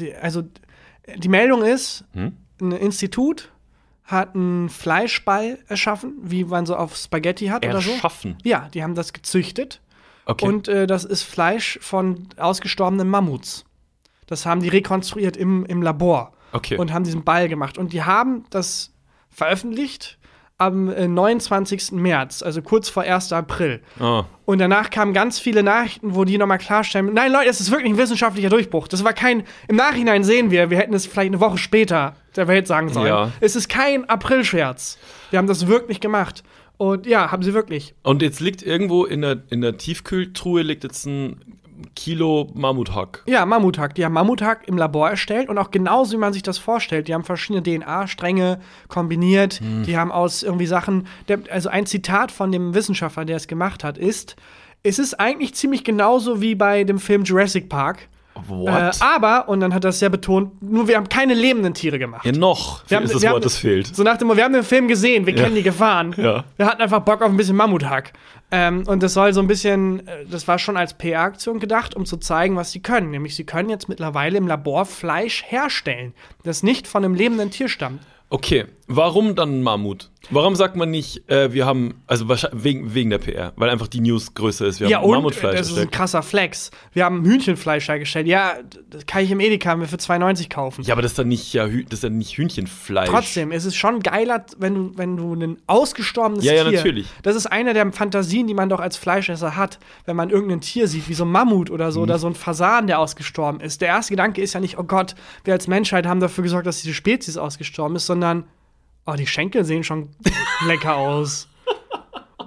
Speaker 2: die Meldung ist, ein Institut hat einen Fleischball erschaffen, wie man so auf Spaghetti hat oder so.
Speaker 3: Erschaffen?
Speaker 2: Ja, die haben das gezüchtet.
Speaker 3: Okay.
Speaker 2: Und das ist Fleisch von ausgestorbenen Mammuts. Das haben die rekonstruiert im Labor.
Speaker 3: Okay.
Speaker 2: Und haben diesen Ball gemacht. Und die haben das veröffentlicht am 29. März, also kurz vor 1. April.
Speaker 3: Oh.
Speaker 2: Und danach kamen ganz viele Nachrichten, wo die nochmal klarstellen, nein, Leute, das ist wirklich ein wissenschaftlicher Durchbruch. Das war kein, im Nachhinein sehen wir hätten es vielleicht eine Woche später der Welt sagen sollen.
Speaker 3: Ja.
Speaker 2: Es ist kein Aprilscherz. Wir haben das wirklich gemacht. Und ja, haben sie wirklich.
Speaker 3: Und jetzt liegt irgendwo in der Tiefkühltruhe liegt jetzt ein Kilo Mammuthack.
Speaker 2: Ja, Mammuthack. Die haben Mammuthack im Labor erstellt und auch genauso, wie man sich das vorstellt. Die haben verschiedene DNA-Stränge kombiniert. Die haben aus irgendwie Sachen, also ein Zitat von dem Wissenschaftler, der es gemacht hat, ist, es ist eigentlich ziemlich genauso wie bei dem Film Jurassic Park.
Speaker 3: What?
Speaker 2: Aber, und dann hat er es sehr betont, nur wir haben keine lebenden Tiere gemacht.
Speaker 3: Ja, noch. Ist das Wort, das fehlt.
Speaker 2: So nach dem Motto, wir haben den Film gesehen, wir kennen die Gefahren.
Speaker 3: Ja.
Speaker 2: Wir hatten einfach Bock auf ein bisschen Mammuthack. Und das soll so ein bisschen, das war schon als PR-Aktion gedacht, um zu zeigen, was sie können. Nämlich, sie können jetzt mittlerweile im Labor Fleisch herstellen, das nicht von einem lebenden Tier stammt.
Speaker 3: Okay, warum dann Mammut? Warum sagt man nicht, wir haben, also wegen der PR, weil einfach die News größer ist, wir haben Mammutfleisch
Speaker 2: das ist ein krasser Flex. Wir haben Hühnchenfleisch hergestellt. Ja, das kann ich im Edeka mir für 2,90 kaufen.
Speaker 3: Ja, aber das ist dann nicht, das ist dann nicht Hühnchenfleisch.
Speaker 2: Trotzdem, es ist schon geiler, wenn du ein ausgestorbenes Tier.
Speaker 3: Ja, natürlich.
Speaker 2: Das ist eine der Fantasien, die man doch als Fleischesser hat, wenn man irgendein Tier sieht, wie so ein Mammut oder so, oder so ein Fasan, der ausgestorben ist. Der erste Gedanke ist ja nicht, oh Gott, wir als Menschheit haben dafür gesorgt, dass diese Spezies ausgestorben ist, sondern, oh, die Schenkel sehen schon lecker aus.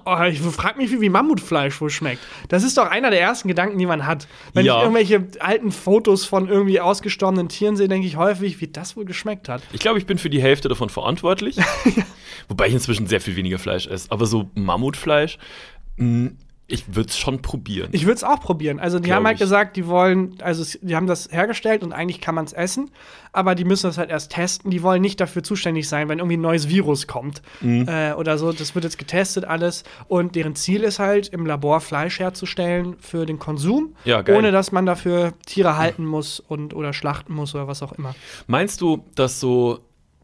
Speaker 2: ich frage mich, wie Mammutfleisch wohl schmeckt. Das ist doch einer der ersten Gedanken, die man hat. Wenn ich irgendwelche alten Fotos von irgendwie ausgestorbenen Tieren sehe, denke ich häufig, wie das wohl geschmeckt hat.
Speaker 3: Ich glaube, ich bin für die Hälfte davon verantwortlich. Wobei ich inzwischen sehr viel weniger Fleisch esse. Aber so Mammutfleisch, ich würde es schon probieren.
Speaker 2: Ich würde es auch probieren. Also die haben halt gesagt, die haben das hergestellt und eigentlich kann man es essen, aber die müssen das halt erst testen. Die wollen nicht dafür zuständig sein, wenn irgendwie ein neues Virus kommt oder so. Das wird jetzt getestet alles und deren Ziel ist halt, im Labor Fleisch herzustellen für den Konsum, ohne dass man dafür Tiere halten muss oder schlachten muss oder was auch immer.
Speaker 3: Meinst du, dass so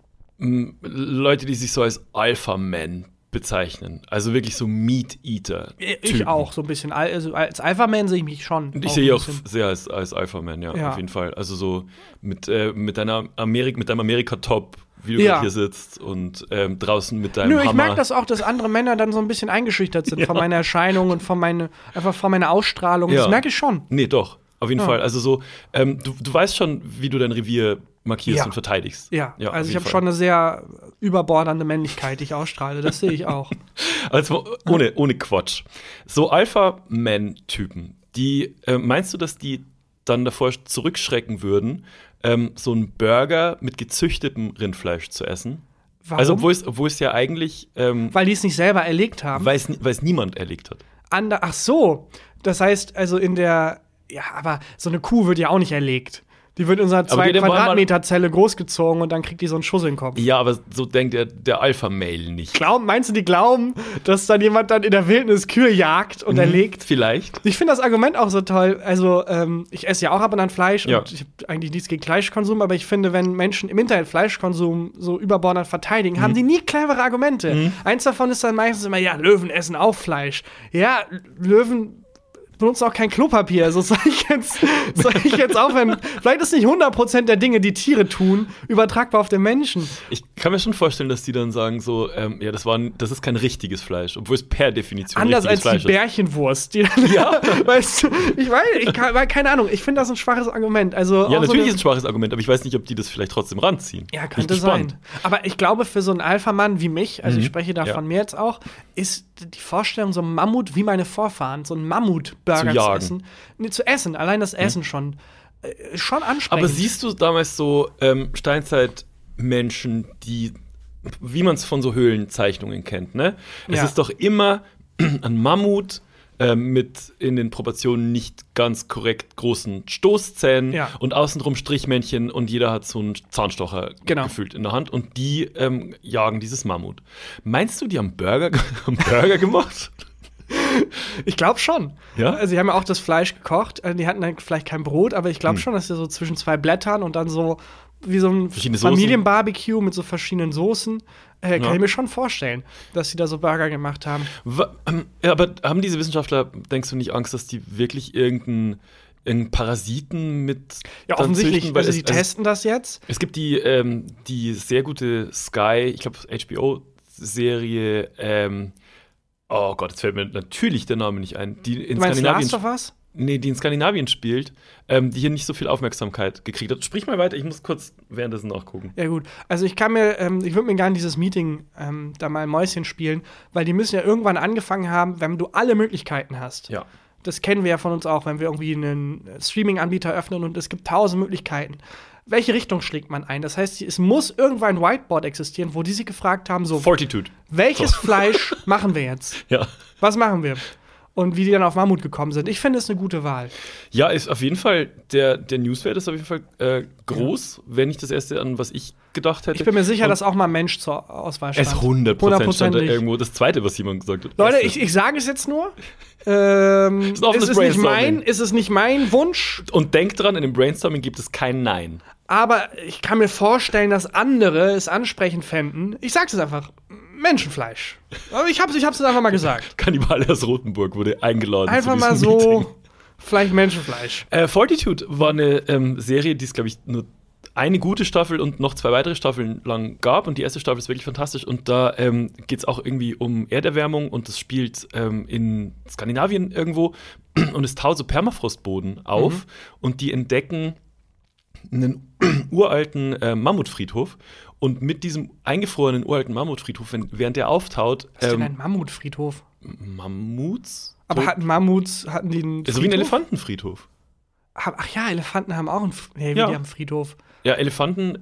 Speaker 3: Leute, die sich so als Alpha-Men bezeichnen, also wirklich so Meat-Eater.
Speaker 2: Ich auch, so ein bisschen. Also als Alpha-Man sehe ich mich schon.
Speaker 3: Ich sehe auch sehr als Alpha-Man, ja, auf jeden Fall. Also so mit deinem Amerika-Top, wie du hier sitzt und draußen mit deinem Hammer.
Speaker 2: Ich merke das auch, dass andere Männer dann so ein bisschen eingeschüchtert sind von meiner Erscheinung und von meiner Ausstrahlung. Das merke ich schon.
Speaker 3: Nee, doch. Auf jeden Fall. Also so, du weißt schon, wie du dein Revier markierst und verteidigst.
Speaker 2: Ja, also ich habe schon eine sehr überbordernde Männlichkeit, die ich ausstrahle. Das sehe ich auch.
Speaker 3: Also ohne Quatsch. So Alpha-Man-Typen, meinst du, dass die dann davor zurückschrecken würden, so einen Burger mit gezüchtetem Rindfleisch zu essen?
Speaker 2: Warum?
Speaker 3: Also wo es ja eigentlich
Speaker 2: weil die es nicht selber erlegt haben?
Speaker 3: Weil es niemand erlegt hat.
Speaker 2: Ach so, das heißt also aber so eine Kuh wird ja auch nicht erlegt. Die wird in so einer 2 Quadratmeter Zelle großgezogen und dann kriegt die so einen Schuss in den Kopf.
Speaker 3: Ja, aber so denkt der Alpha-Male nicht.
Speaker 2: Meinst du, die glauben, dass dann jemand dann in der Wildnis Kühe jagt und erlegt?
Speaker 3: Vielleicht.
Speaker 2: Ich finde das Argument auch so toll. Also, ich esse ja auch ab und an Fleisch und ich habe eigentlich nichts gegen Fleischkonsum, aber ich finde, wenn Menschen im Internet Fleischkonsum so überbordend verteidigen, haben die nie clevere Argumente. Eins davon ist dann meistens immer, Löwen essen auch Fleisch. Ja, Löwen benutzen auch kein Klopapier. Also soll ich jetzt aufhören? Vielleicht ist nicht 100% der Dinge, die Tiere tun, übertragbar auf den Menschen.
Speaker 3: Ich kann mir schon vorstellen, dass die dann sagen so, das ist kein richtiges Fleisch, obwohl es per Definition
Speaker 2: anders
Speaker 3: richtiges Fleisch ist.
Speaker 2: Anders als die Bärchenwurst. Weißt du, keine Ahnung, ich finde das ein schwaches Argument. Also,
Speaker 3: ja, natürlich ist es ein schwaches Argument, aber ich weiß nicht, ob die das vielleicht trotzdem ranziehen.
Speaker 2: Ja, könnte sein. Aber ich glaube, für so einen Alpha-Mann wie mich, also ich spreche da von mir jetzt auch, ist die Vorstellung, so ein Mammut wie meine Vorfahren, so ein Mammutburger zu essen. Nee, zu essen, allein das Essen schon ansprechend.
Speaker 3: Aber siehst du damals so Steinzeitmenschen, die, wie man es von so Höhlenzeichnungen kennt, ne? Es ist doch immer ein Mammut mit in den Proportionen nicht ganz korrekt großen Stoßzähnen und außenrum Strichmännchen und jeder hat so einen Zahnstocher gefühlt in der Hand und die jagen dieses Mammut. Meinst du, die haben Burger gemacht?
Speaker 2: Ich glaube schon.
Speaker 3: Ja?
Speaker 2: Also, sie haben ja auch das Fleisch gekocht. Die hatten dann vielleicht kein Brot, aber ich glaube schon, dass sie so zwischen 2 Blättern und dann so wie so ein Familienbarbecue mit so verschiedenen Soßen. Kann ich mir schon vorstellen, dass sie da so Burger gemacht haben.
Speaker 3: Aber haben diese Wissenschaftler, denkst du nicht, Angst, dass die wirklich irgendeinen Parasiten mit.
Speaker 2: Ja, offensichtlich. Züchten, weil sie testen das jetzt.
Speaker 3: Es gibt die sehr gute Sky, ich glaube, HBO-Serie. Oh Gott, jetzt fällt mir natürlich der Name nicht ein. Die in
Speaker 2: Skandinavien. Last of Us?
Speaker 3: Nee, die in Skandinavien spielt, die hier nicht so viel Aufmerksamkeit gekriegt hat. Sprich mal weiter, ich muss kurz währenddessen nachgucken.
Speaker 2: Ja gut, also ich würde mir gerne dieses Meeting da mal ein Mäuschen spielen, weil die müssen ja irgendwann angefangen haben, wenn du alle Möglichkeiten hast.
Speaker 3: Ja.
Speaker 2: Das kennen wir ja von uns auch, wenn wir irgendwie einen Streaming-Anbieter öffnen und es gibt 1000 Möglichkeiten. Welche Richtung schlägt man ein? Das heißt, es muss irgendwann ein Whiteboard existieren, wo die sich gefragt haben, so,
Speaker 3: Fortitude.
Speaker 2: Welches Fleisch machen wir jetzt?
Speaker 3: Ja.
Speaker 2: Was machen wir? Und wie die dann auf Mammut gekommen sind. Ich finde es eine gute Wahl.
Speaker 3: Ja, ist auf jeden Fall, der Newswert ist auf jeden Fall groß, wenn nicht das erste, an was ich gedacht hätte.
Speaker 2: Ich bin mir sicher, dass auch mal ein Mensch zur Auswahl stand.
Speaker 3: Es 100% stand da irgendwo das Zweite, was jemand gesagt hat.
Speaker 2: Leute, ich sage es jetzt nur. Ist es nicht mein Wunsch?
Speaker 3: Und denkt dran, in dem Brainstorming gibt es kein Nein.
Speaker 2: Aber ich kann mir vorstellen, dass andere es ansprechend fänden. Ich sag's es einfach. Menschenfleisch. Aber ich hab's jetzt einfach mal gesagt.
Speaker 3: Kannibale aus Rotenburg wurde eingeladen.
Speaker 2: Einfach mal so, Meeting. Vielleicht Menschenfleisch.
Speaker 3: Fortitude war eine Serie, die es, glaube ich, nur eine gute Staffel und noch 2 weitere Staffeln lang gab. Und die erste Staffel ist wirklich fantastisch. Und da geht es auch irgendwie um Erderwärmung. Und das spielt in Skandinavien irgendwo. Und es taut so Permafrostboden auf. Und die entdecken einen uralten Mammutfriedhof. Und mit diesem eingefrorenen uralten Mammutfriedhof, während der auftaut.
Speaker 2: Was ist denn ein Mammutfriedhof?
Speaker 3: Mammuts?
Speaker 2: Aber hatten die einen Friedhof?
Speaker 3: So wie ein Elefantenfriedhof.
Speaker 2: Ach ja, Elefanten haben auch einen die haben einen Friedhof.
Speaker 3: Ja, Elefanten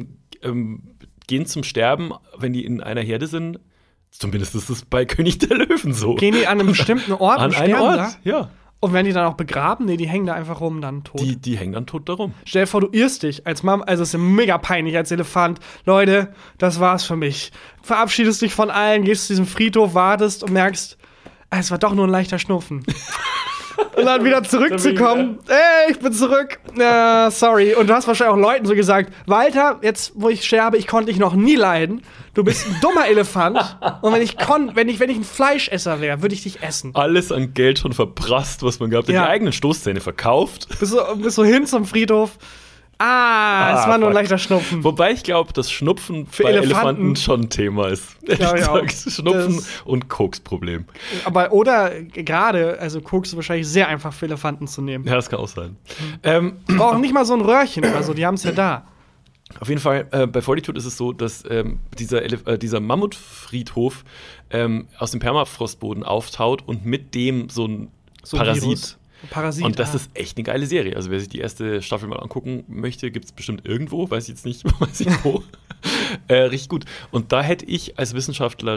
Speaker 3: gehen zum Sterben, wenn die in einer Herde sind. Zumindest ist es bei König der Löwen so.
Speaker 2: Gehen die an einem bestimmten Ort
Speaker 3: an
Speaker 2: und sterben
Speaker 3: einen Ort,
Speaker 2: da?
Speaker 3: ja.
Speaker 2: Und werden die dann auch begraben? Nee, die hängen da einfach rum, dann tot.
Speaker 3: Die hängen dann tot darum.
Speaker 2: Stell dir vor, du irrst dich als Mom, also es ist mega peinlich als Elefant. Leute, das war's für mich. Verabschiedest dich von allen, gehst zu diesem Friedhof, wartest und merkst, es war doch nur ein leichter Schnupfen. Und dann wieder zurückzukommen. Ich bin zurück. Sorry. Und du hast wahrscheinlich auch Leuten so gesagt, Walter, jetzt, wo ich sterbe, ich konnte dich noch nie leiden. Du bist ein dummer Elefant. Und wenn ich ein Fleischesser wäre, würde ich dich essen.
Speaker 3: Alles an Geld schon verprasst, was man gehabt hat. Die eigenen Stoßzähne verkauft.
Speaker 2: Bist so hin zum Friedhof. Es war nur ein leichter Schnupfen.
Speaker 3: Wobei ich glaube, dass Schnupfen
Speaker 2: für
Speaker 3: bei Elefanten schon ein Thema ist. Schnupfen und Koksproblem.
Speaker 2: Aber oder gerade, also Koks ist wahrscheinlich sehr einfach für Elefanten zu nehmen.
Speaker 3: Ja, das kann auch sein.
Speaker 2: Brauchen nicht mal so ein Röhrchen oder so, die haben es ja da.
Speaker 3: Auf jeden Fall, bei Fortitude ist es so, dass dieser Mammutfriedhof aus dem Permafrostboden auftaut und mit dem so ein Parasit. Und das ist echt eine geile Serie. Also wer sich die erste Staffel mal angucken möchte, gibt es bestimmt irgendwo, weiß ich jetzt nicht, weiß ich wo. Richtig gut. Und da hätte ich als Wissenschaftler,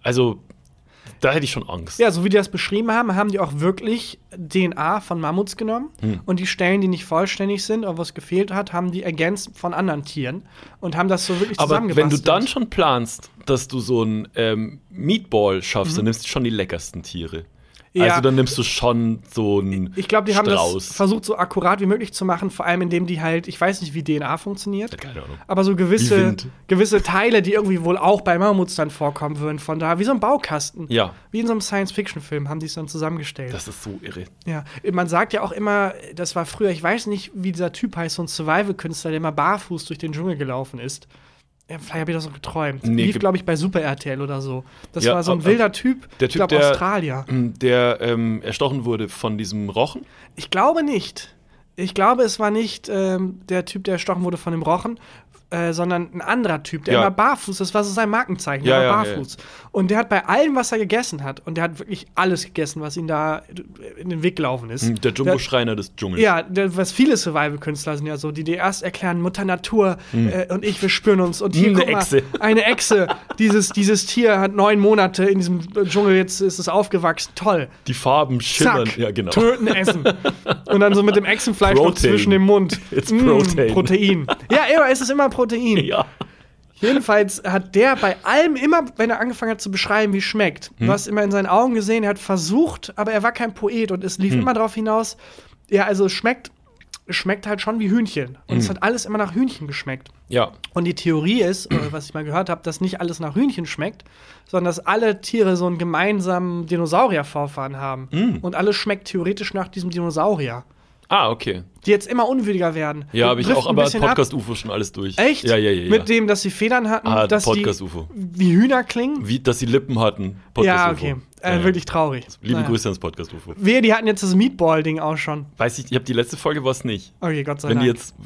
Speaker 3: da hätte ich schon Angst.
Speaker 2: Ja, so wie die das beschrieben haben, haben die auch wirklich DNA von Mammuts genommen. Und die Stellen, die nicht vollständig sind oder was gefehlt hat, haben die ergänzt von anderen Tieren und haben das so wirklich zusammengebastelt.
Speaker 3: Aber wenn du dann schon planst, dass du so ein Meatball schaffst, dann nimmst du schon die leckersten Tiere. Ja. Also dann nimmst du schon so einen
Speaker 2: Ich glaube, die haben das versucht, so akkurat wie möglich zu machen, vor allem indem die halt, ich weiß nicht, wie DNA funktioniert,
Speaker 3: keine Ahnung.
Speaker 2: Aber so gewisse Teile, die irgendwie wohl auch bei Mammuts dann vorkommen würden, von da, wie so ein Baukasten.
Speaker 3: Ja.
Speaker 2: Wie in so einem Science-Fiction-Film haben die es dann zusammengestellt.
Speaker 3: Das ist so irre.
Speaker 2: Ja, man sagt ja auch immer, das war früher, ich weiß nicht, wie dieser Typ heißt, so ein Survival-Künstler, der immer barfuß durch den Dschungel gelaufen ist. Ja, vielleicht habe ich das so geträumt. Lief, glaube ich, bei Super RTL oder so. Das war so ein wilder Typ,
Speaker 3: ich glaube
Speaker 2: Australier.
Speaker 3: Der erstochen wurde von diesem Rochen?
Speaker 2: Ich glaube nicht. Ich glaube, es war nicht der Typ, der erstochen wurde von dem Rochen, sondern ein anderer Typ, der immer barfuß, das war so sein Markenzeichen, der war barfuß. Ja. Und der hat bei allem, was er gegessen hat, und der hat wirklich alles gegessen, was ihm da in den Weg gelaufen ist.
Speaker 3: Der Jumbo-Schreiner des Dschungels.
Speaker 2: Ja, was viele Survival-Künstler sind ja so, die dir erst erklären, Mutter Natur und ich, wir spüren uns. Und hier, guck mal, eine Echse. Dieses Tier hat 9 Monate in diesem Dschungel, jetzt ist es aufgewachsen, toll.
Speaker 3: Die Farben schimmern.
Speaker 2: Zack,
Speaker 3: ja, genau.
Speaker 2: Töten, essen. Und dann so mit dem Echsenfleisch noch zwischen dem Mund.
Speaker 3: It's Protein.
Speaker 2: Protein. Ja, es ist immer Protein.
Speaker 3: Ja.
Speaker 2: Jedenfalls hat der bei allem immer, wenn er angefangen hat zu beschreiben, wie es schmeckt, du hast immer in seinen Augen gesehen, er hat versucht, aber er war kein Poet und es lief immer darauf hinaus, ja, also es schmeckt halt schon wie Hühnchen. Und es hat alles immer nach Hühnchen geschmeckt.
Speaker 3: Ja.
Speaker 2: Und die Theorie ist, was ich mal gehört habe, dass nicht alles nach Hühnchen schmeckt, sondern dass alle Tiere so einen gemeinsamen Dinosaurier-Vorfahren haben. Und alles schmeckt theoretisch nach diesem Dinosaurier.
Speaker 3: Ah, okay.
Speaker 2: Die jetzt immer unwürdiger werden.
Speaker 3: Ja, habe ich auch, aber Podcast-UFO schon alles durch.
Speaker 2: Echt?
Speaker 3: Ja.
Speaker 2: Mit dem, dass sie Federn hatten, dass die wie Hühner klingen?
Speaker 3: Dass sie Lippen hatten.
Speaker 2: Ja, okay. Wirklich traurig.
Speaker 3: Liebe Grüße ans Podcast-UFO.
Speaker 2: Die hatten jetzt das Meatball-Ding auch schon.
Speaker 3: Weiß ich habe die letzte Folge was nicht.
Speaker 2: Okay, Gott sei
Speaker 3: Dank.
Speaker 2: Wenn
Speaker 3: die jetzt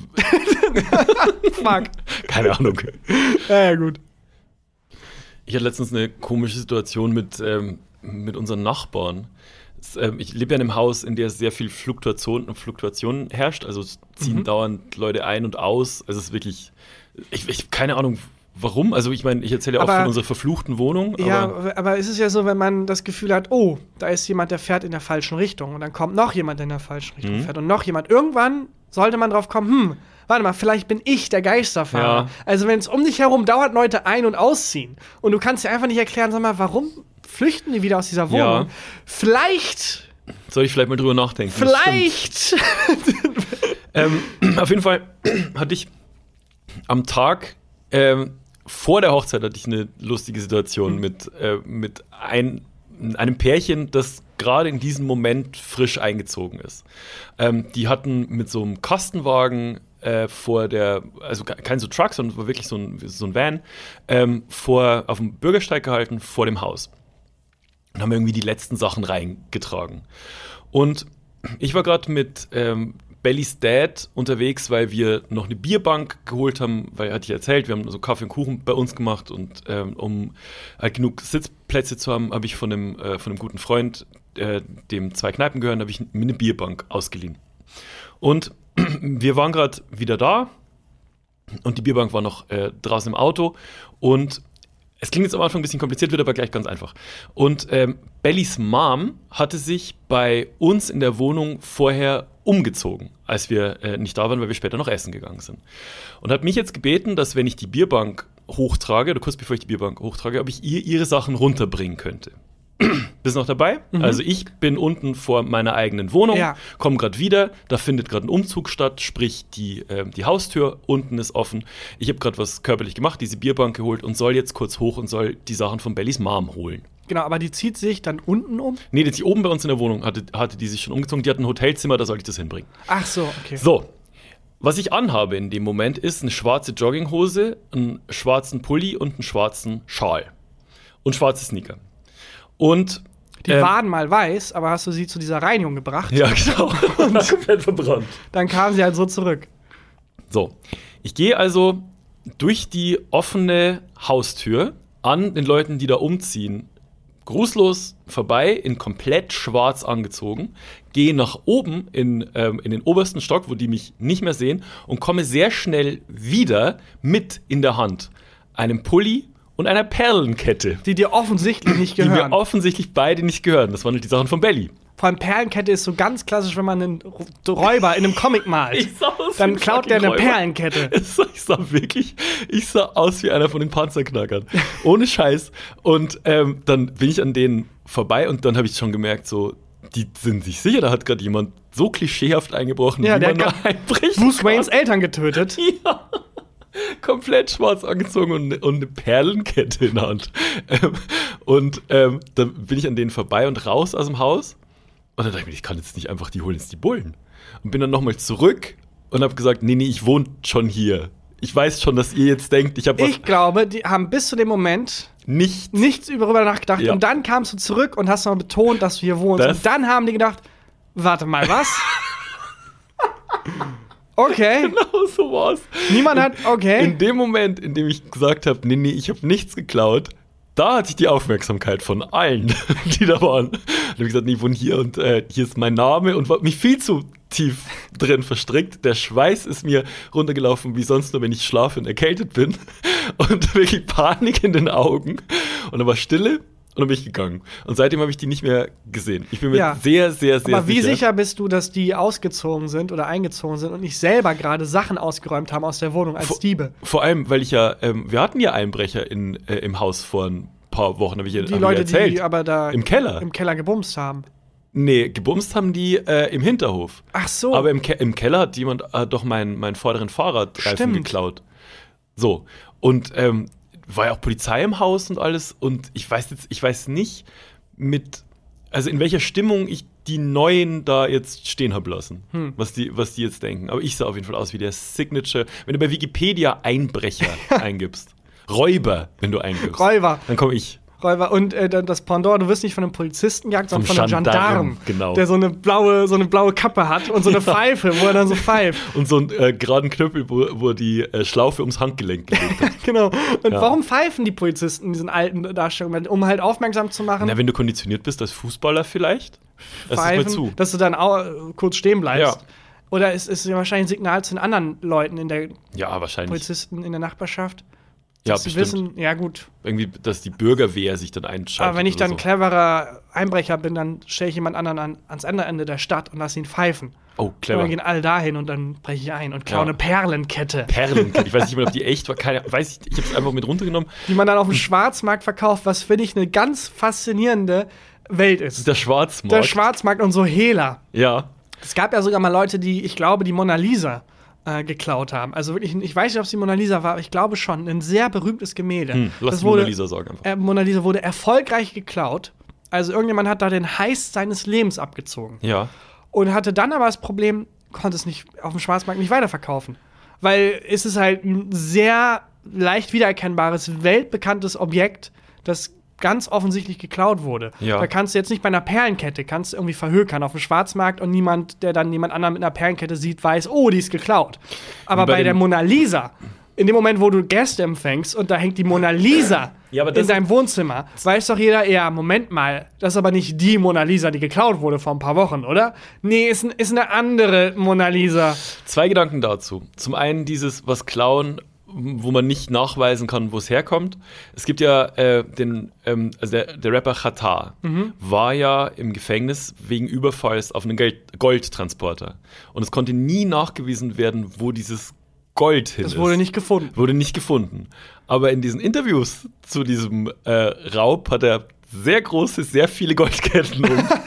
Speaker 2: Fuck.
Speaker 3: Keine Ahnung.
Speaker 2: Ja, gut.
Speaker 3: Ich hatte letztens eine komische Situation mit unseren Nachbarn. Ich lebe ja in einem Haus, in dem sehr viel Fluktuation herrscht. Also es ziehen dauernd Leute ein und aus. Also es ist wirklich, ich keine Ahnung, warum. Also ich meine, ich erzähle ja auch von unserer verfluchten Wohnung.
Speaker 2: Aber es ist ja so, wenn man das Gefühl hat, oh, da ist jemand, der fährt in der falschen Richtung. Und dann kommt noch jemand, der in der falschen Richtung fährt. Und noch jemand. Irgendwann sollte man drauf kommen, warte mal, vielleicht bin ich der Geisterfahrer. Ja. Also wenn es um dich herum dauert, Leute ein- und ausziehen. Und du kannst dir einfach nicht erklären, sag mal, warum flüchten die wieder aus dieser Wohnung?
Speaker 3: Ja.
Speaker 2: Vielleicht.
Speaker 3: Soll ich vielleicht mal drüber nachdenken?
Speaker 2: Vielleicht.
Speaker 3: Auf jeden Fall hatte ich am Tag vor der Hochzeit hatte ich eine lustige Situation mit einem Pärchen, das gerade in diesem Moment frisch eingezogen ist. Die hatten mit so einem Kastenwagen also kein so Truck, sondern war wirklich so ein Van, auf dem Bürgersteig gehalten vor dem Haus. Und haben irgendwie die letzten Sachen reingetragen. Und ich war gerade mit Bellys Dad unterwegs, weil wir noch eine Bierbank geholt haben, weil, hatte ich erzählt, wir haben so Kaffee und Kuchen bei uns gemacht und um halt genug Sitzplätze zu haben, habe ich von einem guten Freund, dem 2 Kneipen gehören, habe ich mir eine Bierbank ausgeliehen. Und wir waren gerade wieder da und die Bierbank war noch draußen im Auto und es klingt jetzt am Anfang ein bisschen kompliziert, wird aber gleich ganz einfach. Und Bellys Mom hatte sich bei uns in der Wohnung vorher umgezogen, als wir nicht da waren, weil wir später noch essen gegangen sind. Und hat mich jetzt gebeten, dass wenn ich die Bierbank hochtrage, oder kurz bevor ich die Bierbank hochtrage, ob ich ihr ihre Sachen runterbringen könnte. Bist du noch dabei? Mhm. Also ich bin unten vor meiner eigenen Wohnung, komme gerade wieder, da findet gerade ein Umzug statt, sprich die Haustür unten ist offen. Ich habe gerade was körperlich gemacht, diese Bierbank geholt und soll jetzt kurz hoch und soll die Sachen von Bellys Mom holen.
Speaker 2: Genau, aber die zieht sich dann unten um?
Speaker 3: Nee, die oben bei uns in der Wohnung hatte die sich schon umgezogen. Die hat ein Hotelzimmer, da soll ich das hinbringen.
Speaker 2: Ach so, okay.
Speaker 3: So, was ich anhabe in dem Moment ist eine schwarze Jogginghose, einen schwarzen Pulli und einen schwarzen Schal. Und schwarze Sneaker. Und
Speaker 2: die waren mal weiß, aber hast du sie zu dieser Reinigung gebracht?
Speaker 3: Ja, genau. Und komplett verbrannt.
Speaker 2: Dann kam sie halt so zurück.
Speaker 3: So, ich gehe also durch die offene Haustür an den Leuten, die da umziehen, grußlos vorbei, in komplett schwarz angezogen, gehe nach oben in den obersten Stock, wo die mich nicht mehr sehen und komme sehr schnell wieder mit in der Hand einem Pulli und einer Perlenkette.
Speaker 2: Die dir offensichtlich nicht gehören.
Speaker 3: Die mir offensichtlich beide nicht gehören. Das waren halt die Sachen von Belly.
Speaker 2: Vor allem Perlenkette ist so ganz klassisch, wenn man einen Räuber in einem Comic malt. Dann klaut der eine Perlenkette. Ich sah aus wie einer von den Panzerknackern. Ohne Scheiß. Und dann bin ich an denen vorbei und dann habe ich schon gemerkt, so, die sind sich sicher, da hat gerade jemand so klischeehaft eingebrochen, ja,
Speaker 3: wie man nur einbricht.
Speaker 2: Bruce Waynes Eltern getötet.
Speaker 3: Ja. Komplett schwarz angezogen und eine Perlenkette in der Hand. Dann bin ich an denen vorbei und raus aus dem Haus. Und dann dachte ich mir, ich kann jetzt nicht einfach, die holen jetzt die Bullen. Und bin dann nochmal zurück und habe gesagt, nee, ich wohne schon hier. Ich weiß schon, dass ihr jetzt denkt, ich habe was.
Speaker 2: Ich glaube, die haben bis zu dem Moment nichts darüber nachgedacht. Ja. Und dann kamst du zurück und hast noch betont, dass du hier wohnst. Und dann haben die gedacht, warte mal, was? Okay.
Speaker 3: Genau so war's.
Speaker 2: Niemand hat, okay.
Speaker 3: In dem Moment, in dem ich gesagt habe, nee, ich habe nichts geklaut, da hatte ich die Aufmerksamkeit von allen, die da waren. Dann habe ich gesagt, nee, ich wohne hier und hier ist mein Name und war mich viel zu tief drin verstrickt. Der Schweiß ist mir runtergelaufen, wie sonst nur, wenn ich schlafe und erkältet bin. Und wirklich Panik in den Augen. Und dann war Stille. Und dann bin ich gegangen. Und seitdem habe ich die nicht mehr gesehen. Ich bin mir sehr, sehr, sehr sicher.
Speaker 2: Aber wie sicher bist du, dass die ausgezogen sind oder eingezogen sind und nicht selber gerade Sachen ausgeräumt haben aus der Wohnung als Diebe?
Speaker 3: Vor allem, weil ich ja, wir hatten ja Einbrecher im Haus vor ein paar Wochen, habe ich
Speaker 2: die Leute,
Speaker 3: erzählt.
Speaker 2: Die aber da
Speaker 3: im Keller
Speaker 2: gebumst haben.
Speaker 3: Nee, gebumst haben die im Hinterhof.
Speaker 2: Ach so.
Speaker 3: Aber im Keller hat jemand doch meinen vorderen Fahrradreifen geklaut. So. Und war ja auch Polizei im Haus und alles und ich weiß nicht also in welcher Stimmung ich die Neuen da jetzt stehen habe lassen, was die jetzt denken. Aber ich sah auf jeden Fall aus wie der Signature, wenn du bei Wikipedia Einbrecher eingibst. Räuber, wenn du eingibst.
Speaker 2: Räuber.
Speaker 3: Dann komme ich.
Speaker 2: Räuber. Und das Pendant, du wirst nicht von einem Polizisten gejagt, sondern von einem Gendarm,
Speaker 3: genau.
Speaker 2: Der so eine blaue Kappe hat und so eine Pfeife, wo er dann so pfeift.
Speaker 3: Und so einen geraden Knüppel, wo er die Schlaufe ums Handgelenk gelegt hat.
Speaker 2: Genau. Und warum pfeifen die Polizisten in diesen alten Darstellungen? Um halt aufmerksam zu machen.
Speaker 3: Na, wenn du konditioniert bist als Fußballer vielleicht.
Speaker 2: Pfeifen, dass du dann auch kurz stehen bleibst. Ja. Oder ist es wahrscheinlich ein Signal zu den anderen Leuten in der Polizisten in der Nachbarschaft?
Speaker 3: Ja,
Speaker 2: dass sie wissen, ja gut.
Speaker 3: Irgendwie, dass die Bürgerwehr sich dann einschaltet.
Speaker 2: Aber wenn ich dann ein cleverer Einbrecher bin, dann stelle ich jemand anderen ans andere Ende der Stadt und lasse ihn pfeifen.
Speaker 3: Oh, clever.
Speaker 2: Und dann gehen alle dahin und dann breche ich ein und klaue eine Perlenkette.
Speaker 3: Perlenkette. Ich weiß nicht mehr, ob die echt war. Ich habe es einfach mit runtergenommen.
Speaker 2: Die man dann auf dem Schwarzmarkt verkauft, was finde ich eine ganz faszinierende Welt ist.
Speaker 3: Der Schwarzmarkt.
Speaker 2: Der Schwarzmarkt und so Hehler.
Speaker 3: Ja.
Speaker 2: Es gab ja sogar mal Leute, die, ich glaube, die Mona Lisa geklaut haben. Also wirklich, ich weiß nicht, ob es die Mona Lisa war, aber ich glaube schon, ein sehr berühmtes Gemälde.
Speaker 3: Lass die Mona Lisa sagen einfach.
Speaker 2: Mona Lisa wurde erfolgreich geklaut. Also irgendjemand hat da den Heist seines Lebens abgezogen.
Speaker 3: Ja.
Speaker 2: Und hatte dann aber das Problem, konnte es nicht auf dem Schwarzmarkt nicht weiterverkaufen. Weil es ist halt ein sehr leicht wiedererkennbares, weltbekanntes Objekt, das ganz offensichtlich geklaut wurde.
Speaker 3: Ja.
Speaker 2: Da kannst du jetzt nicht bei einer Perlenkette, kannst du irgendwie verhökern auf dem Schwarzmarkt und niemand, der dann jemand anderen mit einer Perlenkette sieht, weiß, oh, die ist geklaut. Aber bei der Mona Lisa, in dem Moment, wo du Gäste empfängst und da hängt die Mona Lisa in deinem Wohnzimmer, weiß doch jeder, ja, Moment mal, das ist aber nicht die Mona Lisa, die geklaut wurde vor ein paar Wochen, oder? Nee, ist eine andere Mona Lisa.
Speaker 3: 2 Gedanken dazu. Zum einen dieses, was klauen, wo man nicht nachweisen kann, wo es herkommt. Es gibt ja der Rapper Xatar war ja im Gefängnis wegen Überfalls auf einen Goldtransporter. Und es konnte nie nachgewiesen werden, wo dieses Gold hin ist.
Speaker 2: Das wurde nicht gefunden.
Speaker 3: Wurde nicht gefunden. Aber in diesen Interviews zu diesem Raub hat er sehr viele Goldketten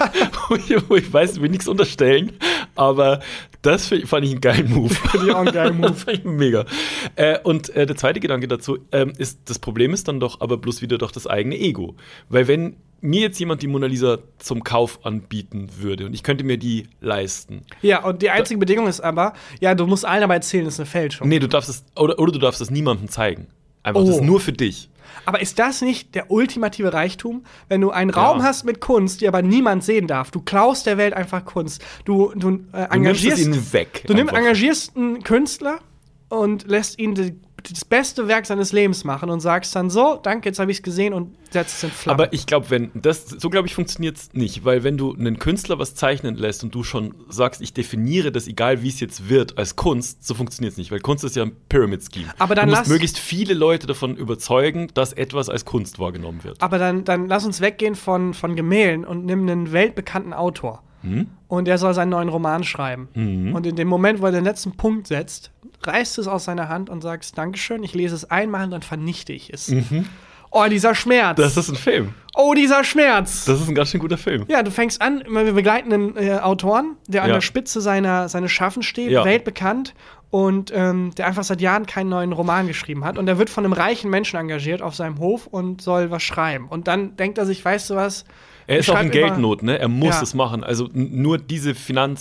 Speaker 3: wo ich weiß, will nichts unterstellen, aber das fand ich einen geilen Move.
Speaker 2: Finde ich auch einen geilen Move.
Speaker 3: Fand ich mega. Und der zweite Gedanke dazu ist, das Problem ist dann doch aber bloß wieder doch das eigene Ego. Weil wenn mir jetzt jemand die Mona Lisa zum Kauf anbieten würde und ich könnte mir die leisten.
Speaker 2: Ja, und die einzige Bedingung ist aber, ja, du musst allen aber erzählen, das ist eine Fälschung.
Speaker 3: Nee, du darfst es, oder du darfst es niemandem zeigen. Einfach, das ist nur für dich.
Speaker 2: Aber ist das nicht der ultimative Reichtum, wenn du einen Raum hast mit Kunst, die aber niemand sehen darf? Du klaust der Welt einfach Kunst. Du engagierst
Speaker 3: ihn weg.
Speaker 2: Du engagierst einen Künstler und lässt ihn das beste Werk seines Lebens machen und sagst dann so, danke, jetzt habe ich es gesehen und setzt es in Flammen.
Speaker 3: Aber ich glaube, so glaube ich, funktioniert es nicht, weil wenn du einen Künstler was zeichnen lässt und du schon sagst, ich definiere das, egal wie es jetzt wird, als Kunst, so funktioniert es nicht, weil Kunst ist ja ein Pyramid-Scheme.
Speaker 2: Aber dann
Speaker 3: du musst möglichst viele Leute davon überzeugen, dass etwas als Kunst wahrgenommen wird.
Speaker 2: Aber dann lass uns weggehen von Gemälden und nimm einen weltbekannten Autor. Und der soll seinen neuen Roman schreiben. Und in dem Moment, wo er den letzten Punkt setzt, reißt es aus seiner Hand und sagst, Dankeschön, ich lese es einmal und dann vernichte ich es. Oh, dieser Schmerz.
Speaker 3: Das ist ein Film.
Speaker 2: Oh, dieser Schmerz.
Speaker 3: Das ist ein ganz schön guter Film.
Speaker 2: Ja, du fängst an, wir begleiten einen Autoren, der an der Spitze seines Schaffens steht, weltbekannt, und der einfach seit Jahren keinen neuen Roman geschrieben hat. Und der wird von einem reichen Menschen engagiert auf seinem Hof und soll was schreiben. Und dann denkt er sich, weißt du was?
Speaker 3: Er ist auch in Geldnot, ne? Er muss es machen. Also nur dieses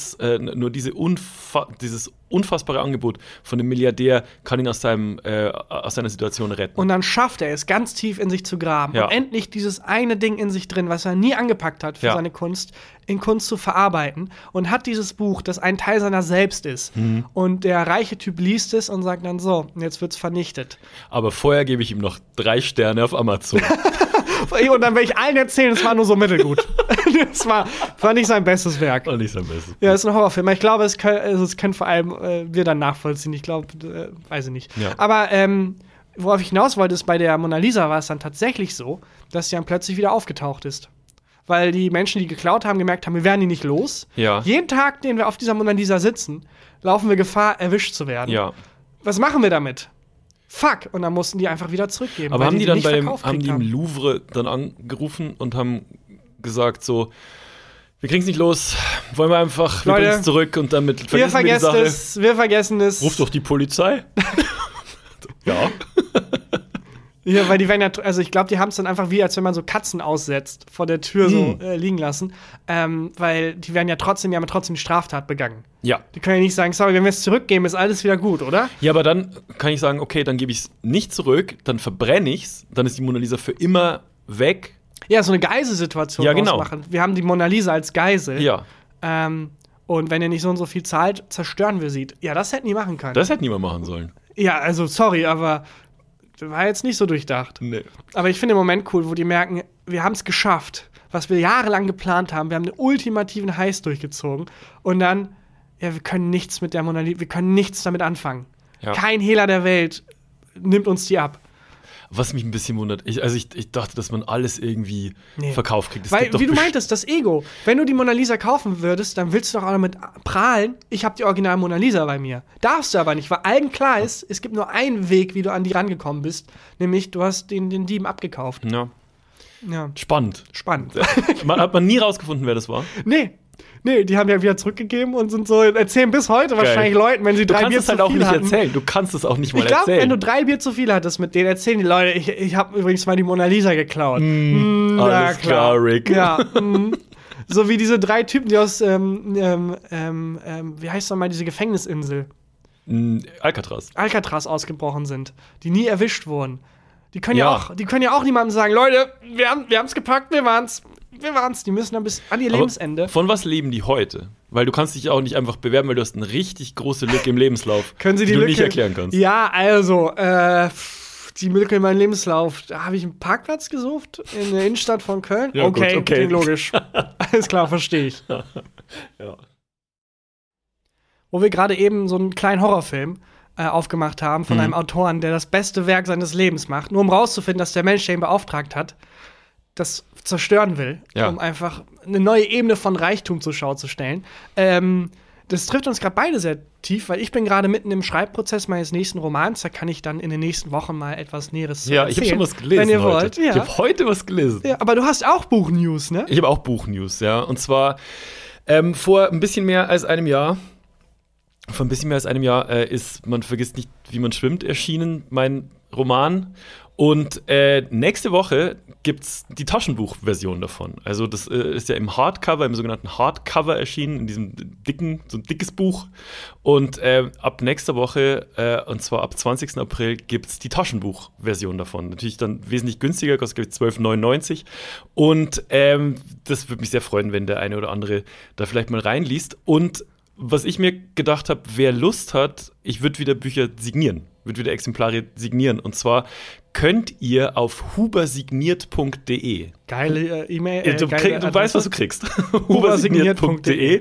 Speaker 3: unfassbare Angebot von dem Milliardär kann ihn aus seiner Situation retten.
Speaker 2: Und dann schafft er es, ganz tief in sich zu graben. Und endlich dieses eine Ding in sich drin, was er nie angepackt hat für seine Kunst, in Kunst zu verarbeiten. Und hat dieses Buch, das ein Teil seiner selbst ist. Und der reiche Typ liest es und sagt dann so, jetzt wird's vernichtet.
Speaker 3: Aber vorher gebe ich ihm noch 3 Sterne auf Amazon.
Speaker 2: Und dann werde ich allen erzählen, es war nur so mittelgut. Das war nicht sein bestes Werk.
Speaker 3: War nicht sein bestes.
Speaker 2: Ja, es ist ein Horrorfilm. Ich glaube, es können vor allem wir dann nachvollziehen. Ich glaube, weiß ich nicht. Ja. Aber worauf ich hinaus wollte, ist, bei der Mona Lisa war es dann tatsächlich so, dass sie dann plötzlich wieder aufgetaucht ist. Weil die Menschen, die geklaut haben, gemerkt haben, wir werden die nicht los.
Speaker 3: Ja.
Speaker 2: Jeden Tag, den wir auf dieser Mona Lisa sitzen, laufen wir Gefahr, erwischt zu werden.
Speaker 3: Ja.
Speaker 2: Was machen wir damit? Fuck, und dann mussten die einfach wieder zurückgeben.
Speaker 3: Aber haben die dann haben die im Louvre dann angerufen und haben gesagt so, wir kriegen's nicht los, wollen wir einfach, wir bringen es zurück und damit vergessen wir die Sache.
Speaker 2: Wir vergessen es.
Speaker 3: Ruf doch die Polizei. Ja.
Speaker 2: Ja, weil die werden ja, also ich glaube, die haben es dann einfach wie, als wenn man so Katzen aussetzt, vor der Tür so liegen lassen, weil die haben ja trotzdem die Straftat begangen. Ja. Die können ja nicht sagen, sorry, wenn wir es zurückgeben, ist alles wieder gut, oder?
Speaker 3: Ja, aber dann kann ich sagen, okay, dann gebe ich es nicht zurück, dann verbrenne ich's, dann ist die Mona Lisa für immer weg.
Speaker 2: Ja, so eine Geiselsituation
Speaker 3: machen.
Speaker 2: Wir haben die Mona Lisa als Geisel.
Speaker 3: Ja.
Speaker 2: Und wenn ihr nicht so und so viel zahlt, zerstören wir sie. Ja, das hätten die machen können.
Speaker 3: Das hätten die mal machen sollen.
Speaker 2: Ja, also sorry, aber war jetzt nicht so durchdacht.
Speaker 3: Nee.
Speaker 2: Aber ich finde im Moment cool, wo die merken, wir haben es geschafft, was wir jahrelang geplant haben. Wir haben einen ultimativen Heist durchgezogen. Und dann, ja, wir können nichts mit der Mona Lisa, wir können nichts damit anfangen. Ja. Kein Hehler der Welt nimmt uns die ab.
Speaker 3: Was mich ein bisschen wundert, ich dachte, dass man alles irgendwie verkauft kriegt.
Speaker 2: Weil, wie du meintest, das Ego. Wenn du die Mona Lisa kaufen würdest, dann willst du doch auch damit prahlen, ich habe die Original Mona Lisa bei mir. Darfst du aber nicht, weil allen klar ist, es gibt nur einen Weg, wie du an die rangekommen bist. Nämlich, du hast den Dieben abgekauft.
Speaker 3: Ja. Spannend. Hat man nie rausgefunden, wer das war?
Speaker 2: Nee, die haben ja wieder zurückgegeben und sind so, erzählen bis heute wahrscheinlich Leuten, wenn sie 3 Bier zu viel hatten.
Speaker 3: Du kannst es halt auch nicht erzählen. Du kannst es auch nicht mal erzählen. Ich glaube,
Speaker 2: wenn du 3 Bier zu viel hattest mit denen, erzählen die Leute, ich habe übrigens mal die Mona Lisa geklaut.
Speaker 3: Alles klar, Rick.
Speaker 2: Ja, so wie diese 3 Typen, die aus, wie heißt nochmal diese Gefängnisinsel?
Speaker 3: Alcatraz
Speaker 2: Alcatraz ausgebrochen sind, die nie erwischt wurden. Die können ja auch niemandem sagen, Leute, wir haben's gepackt, wir waren's. Die müssen dann bis an ihr Lebensende.
Speaker 3: Von was leben die heute? Weil du kannst dich auch nicht einfach bewerben, weil du hast eine richtig große Lücke im Lebenslauf,
Speaker 2: Können Sie
Speaker 3: die
Speaker 2: die
Speaker 3: du
Speaker 2: Lücke
Speaker 3: nicht erklären kannst.
Speaker 2: Ja, also, die Lücke in meinem Lebenslauf. Da habe ich einen Parkplatz gesucht in der Innenstadt von Köln.
Speaker 3: Ja,
Speaker 2: okay,
Speaker 3: gut,
Speaker 2: klingt logisch. Alles klar, verstehe ich.
Speaker 3: Ja.
Speaker 2: Wo wir gerade eben so einen kleinen Horrorfilm aufgemacht haben von einem Autoren, der das beste Werk seines Lebens macht, nur um rauszufinden, dass der Mensch, der ihn beauftragt hat, das zerstören will, um einfach eine neue Ebene von Reichtum zur Schau zu stellen. Das trifft uns gerade beide sehr tief, weil ich bin gerade mitten im Schreibprozess meines nächsten Romans. Da kann ich dann in den nächsten Wochen mal etwas Näheres zu erzählen.
Speaker 3: Ja, ich habe schon was gelesen
Speaker 2: wenn ihr
Speaker 3: heute.
Speaker 2: Wollt. Ja.
Speaker 3: Ich habe heute was gelesen.
Speaker 2: Ja, aber du hast auch Buchnews, ne?
Speaker 3: Ich habe auch Buchnews, ja. Und zwar vor ein bisschen mehr als einem Jahr ist Man vergisst nicht, wie man schwimmt erschienen, mein Roman. Und nächste Woche gibt's die Taschenbuchversion davon. Also das ist ja im sogenannten Hardcover erschienen, in diesem so ein dickes Buch. Und ab nächster Woche, und zwar ab 20. April, gibt's die Taschenbuchversion davon. Natürlich dann wesentlich günstiger, kostet 12,99 €. Und das würde mich sehr freuen, wenn der eine oder andere da vielleicht mal reinliest. Und was ich mir gedacht habe, wer Lust hat, ich würde wieder Bücher signieren, würde wieder Exemplare signieren. Und zwar könnt ihr auf hubersigniert.de.
Speaker 2: Geile E-Mail.
Speaker 3: Du weißt, was du kriegst. hubersigniert.de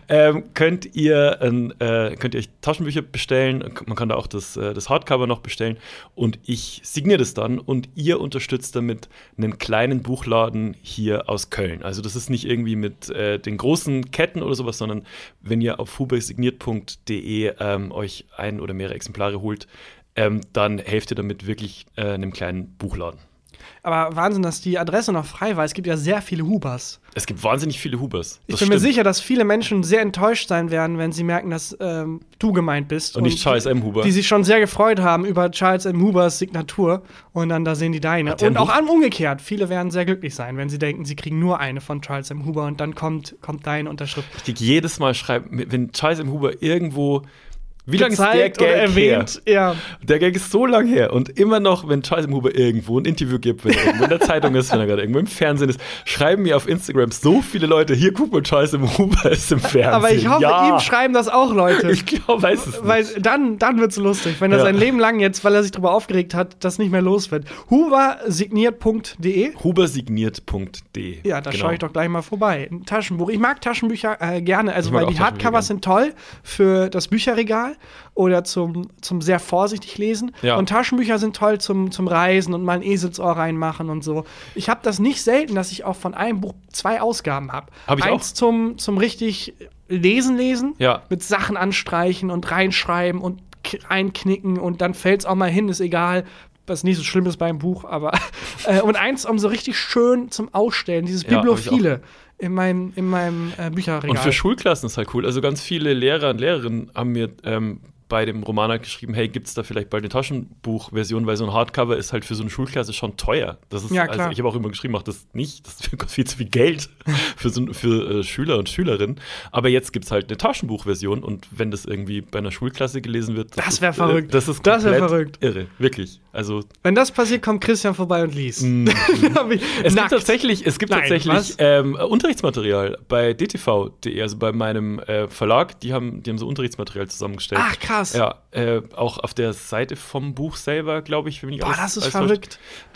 Speaker 3: könnt ihr euch Taschenbücher bestellen. Man kann da auch das Hardcover noch bestellen. Und ich signiere das dann. Und ihr unterstützt damit einen kleinen Buchladen hier aus Köln. Also das ist nicht irgendwie mit den großen Ketten oder sowas, sondern wenn ihr auf hubersigniert.de euch ein oder mehrere Exemplare holt, dann helft ihr damit wirklich einem kleinen Buchladen.
Speaker 2: Aber Wahnsinn, dass die Adresse noch frei war. Es gibt ja sehr viele Hubers.
Speaker 3: Es gibt wahnsinnig viele Hubers.
Speaker 2: Ich bin mir sicher, dass viele Menschen sehr enttäuscht sein werden, wenn sie merken, dass du gemeint bist.
Speaker 3: Und nicht Charles M. Huber.
Speaker 2: Die sich schon sehr gefreut haben über Charles M. Hubers Signatur. Und dann da sehen die deine. Und auch umgekehrt. Viele werden sehr glücklich sein, wenn sie denken, sie kriegen nur eine von Charles M. Huber. Und dann kommt deine Unterschrift.
Speaker 3: Ich krieg jedes Mal schreiben, wenn Charles M. Huber irgendwo. Wie lange ist der Gag
Speaker 2: erwähnt?
Speaker 3: her?
Speaker 2: Ja.
Speaker 3: Der Gag ist so lang her. Und immer noch, wenn Charles M. Huber irgendwo ein Interview gibt, wenn er irgendwo in der Zeitung ist, wenn er gerade irgendwo im Fernsehen ist, schreiben mir auf Instagram so viele Leute, hier, guck mal, Charles M. Huber ist im Fernsehen.
Speaker 2: Aber ich hoffe, ihm schreiben das auch Leute.
Speaker 3: Ich glaube, weiß es nicht.
Speaker 2: Weil dann wird es lustig, wenn er sein Leben lang jetzt, weil er sich darüber aufgeregt hat, das nicht mehr los wird. hubersigniert.de.
Speaker 3: hubersigniert.de.
Speaker 2: Ja, da schaue ich doch gleich mal vorbei. Ein Taschenbuch. Ich mag Taschenbücher gerne, also weil die Hardcovers sind toll für das Bücherregal oder zum sehr vorsichtig lesen. Ja. Und Taschenbücher sind toll zum Reisen und mal ein Eselsohr reinmachen und so. Ich habe das nicht selten, dass ich auch von einem Buch 2 Ausgaben habe. Eins zum richtig lesen, ja, mit Sachen anstreichen und reinschreiben und einknicken und dann fällt es auch mal hin, ist egal. Was nicht so schlimm ist beim Buch, aber und eins um so richtig schön zum Ausstellen, dieses Bibliophile in meinem Bücherregal.
Speaker 3: Und für Schulklassen ist halt cool. Also ganz viele Lehrer und Lehrerinnen haben mir bei dem Roman halt geschrieben, hey, gibt's da vielleicht bald eine Taschenbuchversion, weil so ein Hardcover ist halt für so eine Schulklasse schon teuer. Das ist, also ich habe auch immer geschrieben, mach das nicht, das kostet viel zu viel Geld für Schüler und Schülerinnen. Aber jetzt gibt's halt eine Taschenbuchversion und wenn das irgendwie bei einer Schulklasse gelesen wird,
Speaker 2: das wäre verrückt.
Speaker 3: Das ist komplett irre, wirklich. Also
Speaker 2: wenn das passiert, kommt Christian vorbei und liest.
Speaker 3: Es gibt tatsächlich Unterrichtsmaterial bei dtv.de, also bei meinem Verlag, die haben so Unterrichtsmaterial zusammengestellt.
Speaker 2: Ach, krass.
Speaker 3: Ja, auch auf der Seite vom Buch selber, glaube ich.
Speaker 2: Das ist verrückt.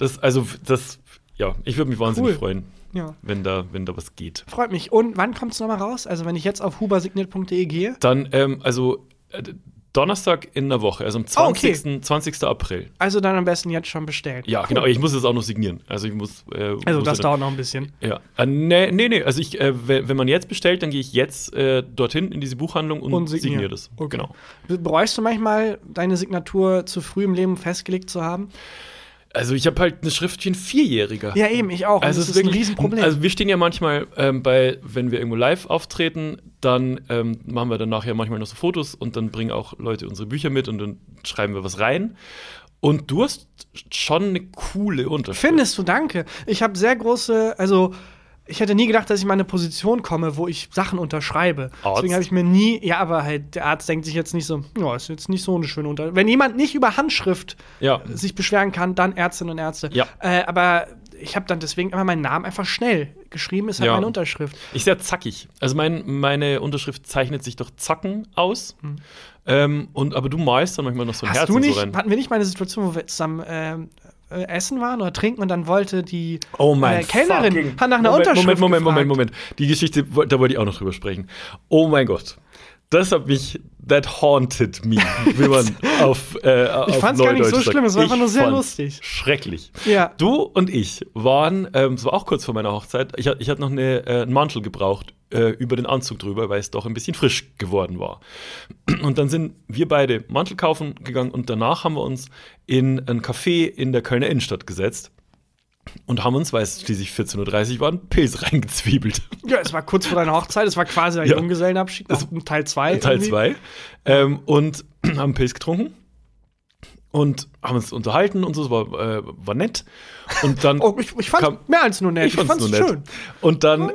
Speaker 3: Ich würde mich wahnsinnig freuen, wenn da was geht.
Speaker 2: Freut mich. Und wann kommt es nochmal raus? Also wenn ich jetzt auf hubersigniert.de gehe?
Speaker 3: Dann, Donnerstag in der Woche, also am 20. April.
Speaker 2: Also dann am besten jetzt schon bestellen.
Speaker 3: Ja, cool. Genau. Ich muss es auch noch signieren. Also ich muss.
Speaker 2: Das dauert noch ein bisschen.
Speaker 3: Ja. Nee. Also wenn man jetzt bestellt, dann gehe ich jetzt dorthin in diese Buchhandlung und signiere das.
Speaker 2: Okay.
Speaker 3: Genau.
Speaker 2: Bereust du manchmal, deine Signatur zu früh im Leben festgelegt zu haben?
Speaker 3: Also ich habe halt eine Schrift wie ein Vierjähriger.
Speaker 2: Ja, eben, ich auch.
Speaker 3: Also
Speaker 2: das ist wirklich ein Riesenproblem.
Speaker 3: Also wir stehen ja manchmal wenn wir irgendwo live auftreten, dann machen wir dann nachher manchmal noch so Fotos und dann bringen auch Leute unsere Bücher mit und dann schreiben wir was rein. Und du hast schon eine coole Unterschrift.
Speaker 2: Findest du, danke. Ich habe sehr große, ich hätte nie gedacht, dass ich mal in eine Position komme, wo ich Sachen unterschreibe.
Speaker 3: Arzt?
Speaker 2: Deswegen habe ich mir nie, ja, aber halt, der Arzt denkt sich jetzt nicht so, ja, ist jetzt nicht so eine schöne Unterschrift. Wenn jemand nicht über Handschrift sich beschweren kann, dann Ärztinnen und Ärzte.
Speaker 3: Ja.
Speaker 2: Aber ich habe dann deswegen immer meinen Namen einfach schnell geschrieben, ist halt meine Unterschrift.
Speaker 3: Ich sehr zackig. Also meine Unterschrift zeichnet sich durch Zacken aus. Aber du malst dann manchmal noch so ein Herz so rein.
Speaker 2: Hatten wir nicht mal eine Situation, wo wir zusammen essen waren oder trinken und dann wollte die
Speaker 3: Kellnerin
Speaker 2: nach einer Unterschrift
Speaker 3: Moment. Die Geschichte, da wollte ich auch noch drüber sprechen. Oh mein Gott. Das hat mich, that haunted me, wie man auf
Speaker 2: ich fand's gar nicht so schlimm, es war einfach nur sehr lustig.
Speaker 3: Schrecklich.
Speaker 2: Ja.
Speaker 3: Du und ich waren, es war auch kurz vor meiner Hochzeit, ich hatte noch einen Mantel gebraucht über den Anzug drüber, weil es doch ein bisschen frisch geworden war. Und dann sind wir beide Mantel kaufen gegangen und danach haben wir uns in ein Café in der Kölner Innenstadt gesetzt. Und haben uns, weil es schließlich 14:30 Uhr war, einen Pilz reingezwiebelt.
Speaker 2: Ja, es war kurz vor deiner Hochzeit, es war quasi ein Junggesellenabschied, Teil 2.
Speaker 3: Teil 2. Und haben einen Pilz getrunken und haben uns unterhalten und so, es war nett. Und dann
Speaker 2: ich fand mehr als nur nett, ich fand's nur schön.
Speaker 3: Und dann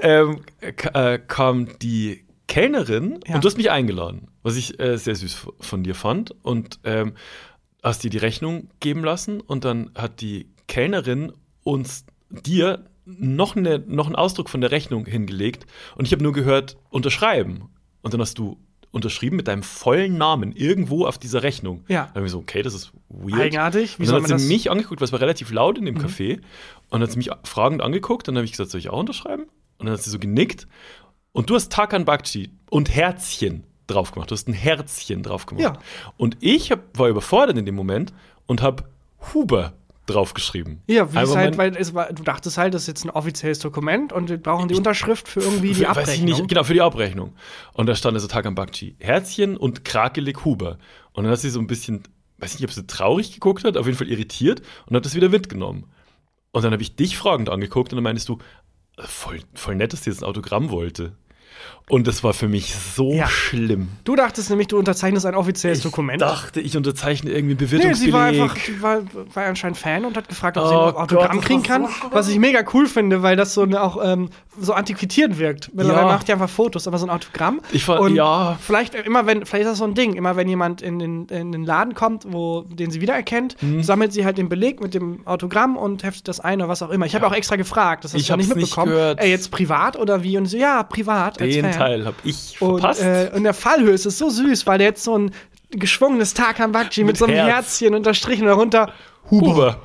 Speaker 3: kam die Kellnerin und du hast mich eingeladen, was ich sehr süß von dir fand. Und hast dir die Rechnung geben lassen und dann hat die Kellnerin uns dir noch einen Ausdruck von der Rechnung hingelegt und ich habe nur gehört, unterschreiben. Und dann hast du unterschrieben mit deinem vollen Namen irgendwo auf dieser Rechnung.
Speaker 2: Ja.
Speaker 3: Dann habe ich so, okay, das ist weird.
Speaker 2: Eigenartig.
Speaker 3: Wie und dann hat sie mich angeguckt, weil es war relativ laut in dem Café und hat sie mich fragend angeguckt. Dann habe ich gesagt, soll ich auch unterschreiben? Und dann hat sie so genickt und du hast Tarkan Bakci und Herzchen drauf gemacht. Du hast ein Herzchen drauf gemacht.
Speaker 2: Ja.
Speaker 3: Und ich war überfordert in dem Moment und habe Huber draufgeschrieben.
Speaker 2: Ja, wie es halt, weil du dachtest halt, das ist jetzt ein offizielles Dokument und wir brauchen die Unterschrift für irgendwie die Abrechnung. Weiß ich nicht,
Speaker 3: genau, für die Abrechnung. Und da stand also Tarkan Bakci, Herzchen und krakelig Huber. Und dann hat sie so ein bisschen, weiß nicht, ob sie traurig geguckt hat, auf jeden Fall irritiert und hat das wieder mitgenommen. Und dann habe ich dich fragend angeguckt und dann meintest du, voll nett, dass sie jetzt ein Autogramm wollte. Und das war für mich so schlimm.
Speaker 2: Du dachtest nämlich, du unterzeichnest ein offizielles Dokument.
Speaker 3: Ich dachte, ich unterzeichne irgendwie einen Bewirtungsbeleg.
Speaker 2: Sie war anscheinend Fan und hat gefragt, ob sie ein Autogramm kriegen kann. Was ich mega cool finde, weil das so auch so antiquiert wirkt. Mittlerweile macht die einfach Fotos, aber so ein Autogramm. Vielleicht ist das so ein Ding. Immer wenn jemand in den Laden kommt, den sie wiedererkennt, sammelt sie halt den Beleg mit dem Autogramm und heftet das ein oder was auch immer. Ich habe auch extra gefragt, das hast du ja nicht mitbekommen. Jetzt privat oder wie? Und so, ja, privat.
Speaker 3: Den Teil habe ich verpasst.
Speaker 2: Und der Fallhöhe ist so süß, weil der jetzt so ein geschwungenes Tarkan Bakci mit so einem Herzchen unterstrichen darunter Huber.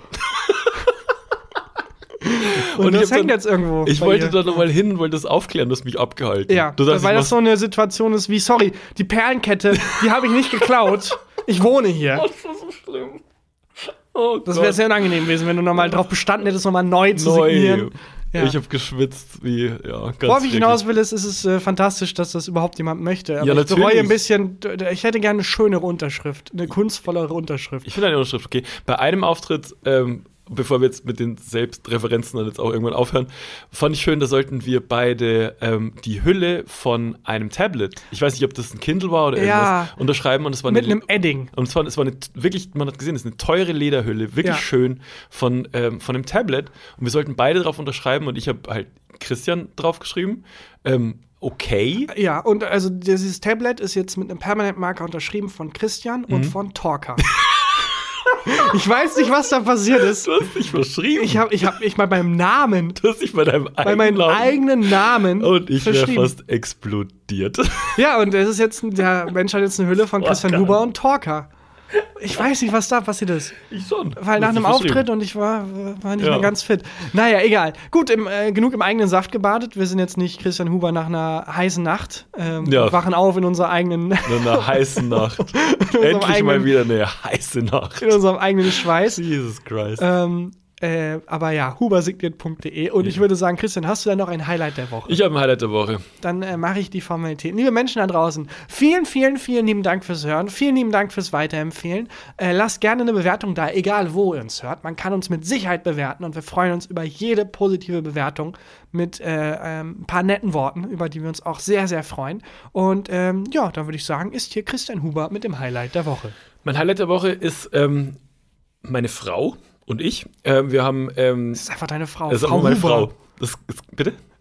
Speaker 2: und das hängt jetzt irgendwo.
Speaker 3: Ich wollte da nochmal hin und wollte das aufklären, du hast mich abgehalten.
Speaker 2: Ja, weil das so eine Situation ist wie, sorry, die Perlenkette, die habe ich nicht geklaut. Ich wohne hier.
Speaker 3: Das war so schlimm.
Speaker 2: Oh, das wäre sehr unangenehm gewesen, wenn du nochmal drauf bestanden hättest, nochmal neu zu signieren. Ja.
Speaker 3: Ich habe geschwitzt, ganz
Speaker 2: worauf ich hinaus will, ist fantastisch, dass das überhaupt jemand möchte. Aber ich bereue ein bisschen, ich hätte gerne eine schönere Unterschrift, eine kunstvollere Unterschrift.
Speaker 3: Ich finde eine Unterschrift okay. Bei einem Auftritt, bevor wir jetzt mit den Selbstreferenzen dann jetzt auch irgendwann aufhören, fand ich schön, da sollten wir beide die Hülle von einem Tablet, ich weiß nicht, ob das ein Kindle war oder irgendwas, unterschreiben. Und es war
Speaker 2: mit einem Edding.
Speaker 3: Und es war wirklich, man hat gesehen, es ist eine teure Lederhülle, wirklich schön von einem Tablet. Und wir sollten beide drauf unterschreiben und ich habe halt Christian draufgeschrieben. Okay.
Speaker 2: Ja, und also dieses Tablet ist jetzt mit einem Permanentmarker unterschrieben von Christian und von Torka. Ich weiß nicht, was da passiert ist.
Speaker 3: Du hast dich verschrieben.
Speaker 2: Ich mal beim Namen.
Speaker 3: Du hast dich bei
Speaker 2: meinem eigenen Namen.
Speaker 3: Und ich wäre fast explodiert.
Speaker 2: Ja, und es ist jetzt, der Mensch hat jetzt eine Hülle von Christian Huber und Torka. Ich weiß nicht, was da passiert ist.
Speaker 3: Ich schon.
Speaker 2: Weil nach einem Auftritt und ich war nicht mehr ganz fit. Naja, egal. Gut, genug im eigenen Saft gebadet. Wir sind jetzt nicht Christian Huber nach einer heißen Nacht. Wachen auf in unserer eigenen
Speaker 3: in einer heißen Nacht. Endlich mal wieder eine heiße Nacht.
Speaker 2: In unserem eigenen Schweiß.
Speaker 3: Jesus Christ.
Speaker 2: Aber ja, hubersigniert.de. Und ich würde sagen, Christian, hast du da noch ein Highlight der Woche?
Speaker 3: Ich habe ein Highlight der Woche.
Speaker 2: Dann mache ich die Formalitäten. Liebe Menschen da draußen, vielen, vielen, vielen lieben Dank fürs Hören. Vielen lieben Dank fürs Weiterempfehlen. Lasst gerne eine Bewertung da, egal wo ihr uns hört. Man kann uns mit Sicherheit bewerten und wir freuen uns über jede positive Bewertung mit ein paar netten Worten, über die wir uns auch sehr, sehr freuen. Und dann würde ich sagen, ist hier Christian Huber mit dem Highlight der Woche.
Speaker 3: Mein Highlight der Woche ist meine Frau und ich. Wir haben.
Speaker 2: Das ist einfach deine Frau.
Speaker 3: Das ist auch meine Frau. Bitte?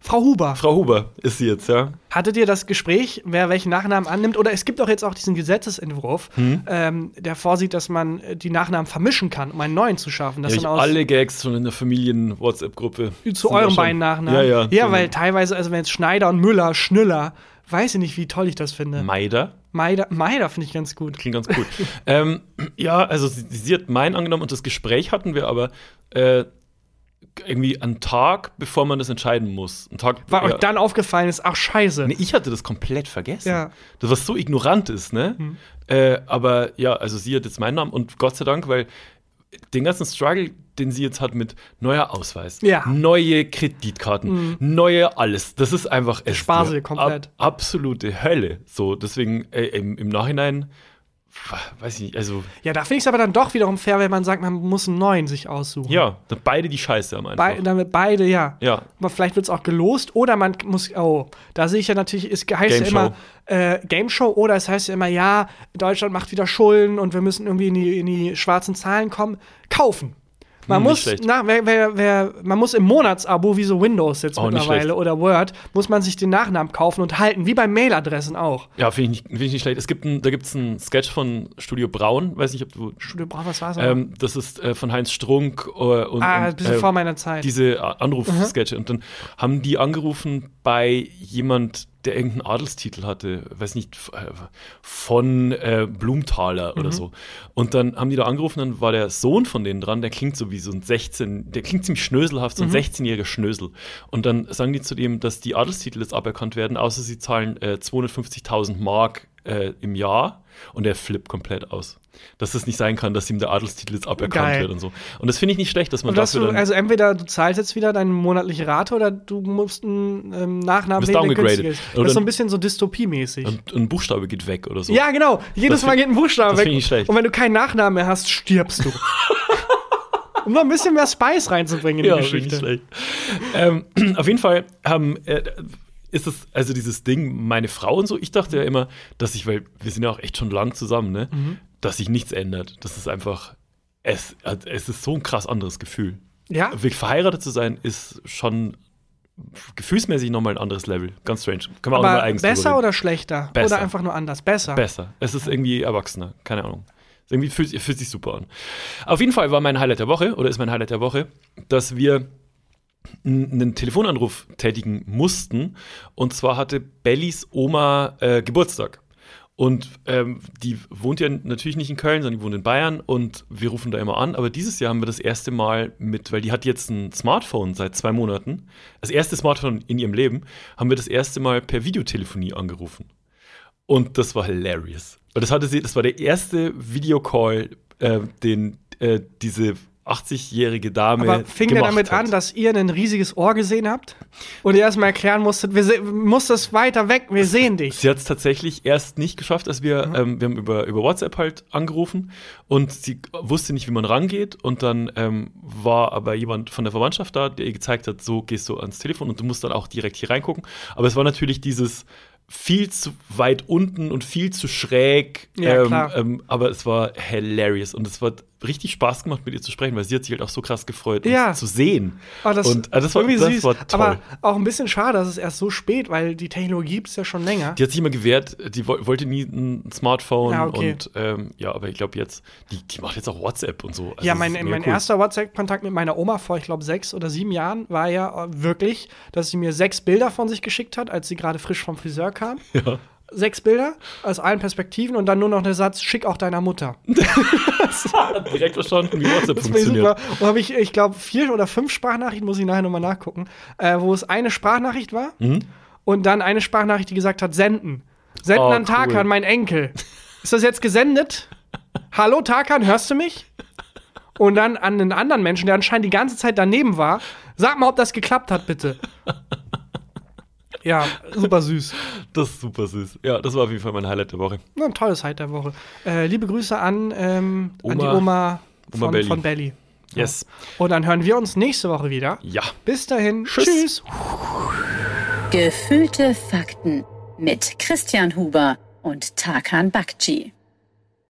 Speaker 2: Frau Huber.
Speaker 3: Frau Huber ist sie jetzt, ja.
Speaker 2: Hattet ihr das Gespräch, wer welchen Nachnamen annimmt? Oder es gibt doch jetzt auch diesen Gesetzesentwurf, der vorsieht, dass man die Nachnamen vermischen kann, um einen neuen zu schaffen. Das
Speaker 3: Ja, alle Gags schon in der Familien-WhatsApp-Gruppe.
Speaker 2: Zu euren beiden Nachnamen.
Speaker 3: Ja.
Speaker 2: Ja, weil teilweise, also wenn jetzt Schneider und Müller, Schnüller, weiß ich nicht, wie toll ich das finde.
Speaker 3: Meider
Speaker 2: finde ich ganz gut.
Speaker 3: klingt ganz gut. Ja, also sie hat meinen angenommen und das Gespräch hatten wir aber irgendwie einen Tag, bevor man das entscheiden muss.
Speaker 2: Weil euch dann aufgefallen ist, ach scheiße.
Speaker 3: Nee, ich hatte das komplett vergessen.
Speaker 2: Ja.
Speaker 3: Das, was so ignorant ist, ne? Aber ja, also sie hat jetzt meinen Namen und Gott sei Dank, weil den ganzen Struggle, den sie jetzt hat mit neuer Ausweis, neue Kreditkarten, neue alles, das ist einfach
Speaker 2: Sparsel komplett.
Speaker 3: Absolute Hölle. So, deswegen im Nachhinein weiß ich nicht, also.
Speaker 2: Ja, da finde ich es aber dann doch wiederum fair, wenn man sagt, man muss einen neuen sich aussuchen.
Speaker 3: Ja, dann beide die Scheiße am einfach.
Speaker 2: Damit beide, ja. Aber vielleicht wird es auch gelost oder man muss, da sehe ich ja natürlich, es heißt ja immer Game Show oder es heißt ja immer, ja, Deutschland macht wieder Schulden und wir müssen irgendwie in die schwarzen Zahlen kommen. Kaufen. Man muss im Monatsabo, wie so Windows jetzt auch mittlerweile oder Word, muss man sich den Nachnamen kaufen und halten, wie bei Mailadressen auch.
Speaker 3: Ja, finde ich nicht schlecht. Da gibt es einen Sketch von Studio Braun, weiß nicht, ob du.
Speaker 2: Studio Braun, was war's?
Speaker 3: Das ist von Heinz Strunk und
Speaker 2: ein bisschen vor meiner Zeit.
Speaker 3: Diese Anrufsketche. Und dann haben die angerufen bei jemand, der irgendeinen Adelstitel hatte, weiß nicht, von Blumenthaler oder so. Und dann haben die da angerufen, dann war der Sohn von denen dran, der klingt so wie so der klingt ziemlich schnöselhaft, so ein 16-jähriger Schnösel. Und dann sagen die zu dem, dass die Adelstitel jetzt aberkannt werden, außer sie zahlen 250.000 Mark im Jahr. Und er flippt komplett aus. Dass es nicht sein kann, dass ihm der Adelstitel jetzt aberkannt wird und so. Und das finde ich nicht schlecht, dass man dafür dann.
Speaker 2: Also entweder du zahlst jetzt wieder deine monatliche Rate oder du musst einen Nachnamen wählen, der günstiger ist. Das ist so ein bisschen so dystopiemäßig.
Speaker 3: Und ein Buchstabe geht weg oder so.
Speaker 2: Ja, genau. Jedes Mal geht ein Buchstabe weg.
Speaker 3: Das finde ich nicht schlecht.
Speaker 2: Und wenn du keinen Nachnamen mehr hast, stirbst du. Um noch ein bisschen mehr Spice reinzubringen in die Geschichte.
Speaker 3: Nicht schlecht. Auf jeden Fall ist es, also dieses Ding, meine Frau und so, ich dachte ja immer, dass ich, weil wir sind ja auch echt schon lang zusammen, ne, dass sich nichts ändert. Das ist einfach, es ist so ein krass anderes Gefühl.
Speaker 2: Ja.
Speaker 3: Wirklich verheiratet zu sein, ist schon gefühlsmäßig nochmal ein anderes Level. Ganz strange. Können wir auch nochmal eigens
Speaker 2: besser oder schlechter?
Speaker 3: Besser.
Speaker 2: Oder einfach nur anders? Besser.
Speaker 3: Es ist irgendwie erwachsener, keine Ahnung. Irgendwie fühlt sich super an. Auf jeden Fall war mein Highlight der Woche, oder ist mein Highlight der Woche, dass wir einen Telefonanruf tätigen mussten. Und zwar hatte Bellys Oma Geburtstag. Und die wohnt ja natürlich nicht in Köln, sondern die wohnt in Bayern. Und wir rufen da immer an. Aber dieses Jahr haben wir das erste Mal weil die hat jetzt ein Smartphone seit 2 Monaten. Das erste Smartphone in ihrem Leben. Haben wir das erste Mal per Videotelefonie angerufen. Und das war hilarious. Und das war der erste Videocall, den diese 80-jährige Dame
Speaker 2: Aber fing der damit an, dass ihr ein riesiges Ohr gesehen habt und ihr erstmal erklären musstet, muss das weiter weg, wir sehen dich.
Speaker 3: Sie hat es tatsächlich erst nicht geschafft, als wir haben über WhatsApp halt angerufen und sie wusste nicht, wie man rangeht und dann war aber jemand von der Verwandtschaft da, der ihr gezeigt hat, so gehst du ans Telefon und du musst dann auch direkt hier reingucken. Aber es war natürlich dieses viel zu weit unten und viel zu schräg, aber es war hilarious und es war richtig Spaß gemacht, mit ihr zu sprechen, weil sie hat sich halt auch so krass gefreut, uns zu sehen.
Speaker 2: Das
Speaker 3: war irgendwie süß, das war toll.
Speaker 2: Aber auch ein bisschen schade, dass es erst so spät, weil die Technologie gibt es ja schon länger.
Speaker 3: Die hat sich immer gewehrt, die wollte nie ein Smartphone und aber ich glaube jetzt, die macht jetzt auch WhatsApp und so. Also
Speaker 2: mein erster WhatsApp-Kontakt mit meiner Oma vor, ich glaube, 6 oder 7 Jahren war ja wirklich, dass sie mir 6 Bilder von sich geschickt hat, als sie gerade frisch vom Friseur kam.
Speaker 3: Ja.
Speaker 2: 6 Bilder aus allen Perspektiven und dann nur noch der Satz, schick auch deiner Mutter.
Speaker 3: Direkt verstanden, wie WhatsApp funktioniert.
Speaker 2: Und habe ich glaube, 4 oder 5 Sprachnachrichten, muss ich nachher nochmal nachgucken, wo es eine Sprachnachricht war und dann eine Sprachnachricht, die gesagt hat, senden. Senden an Tarkan, mein Enkel. Ist das jetzt gesendet? Hallo Tarkan, hörst du mich? Und dann an einen anderen Menschen, der anscheinend die ganze Zeit daneben war, sag mal, ob das geklappt hat, bitte. Ja, super süß.
Speaker 3: Das ist super süß. Ja, das war auf jeden Fall mein Highlight der Woche.
Speaker 2: Ein tolles Highlight der Woche. Liebe Grüße an die Oma von Belly.
Speaker 3: Yes.
Speaker 2: Und dann hören wir uns nächste Woche wieder.
Speaker 3: Ja.
Speaker 2: Bis dahin. Tschüss.
Speaker 1: Gefühlte Fakten mit Christian Huber und Tarkan Bakci.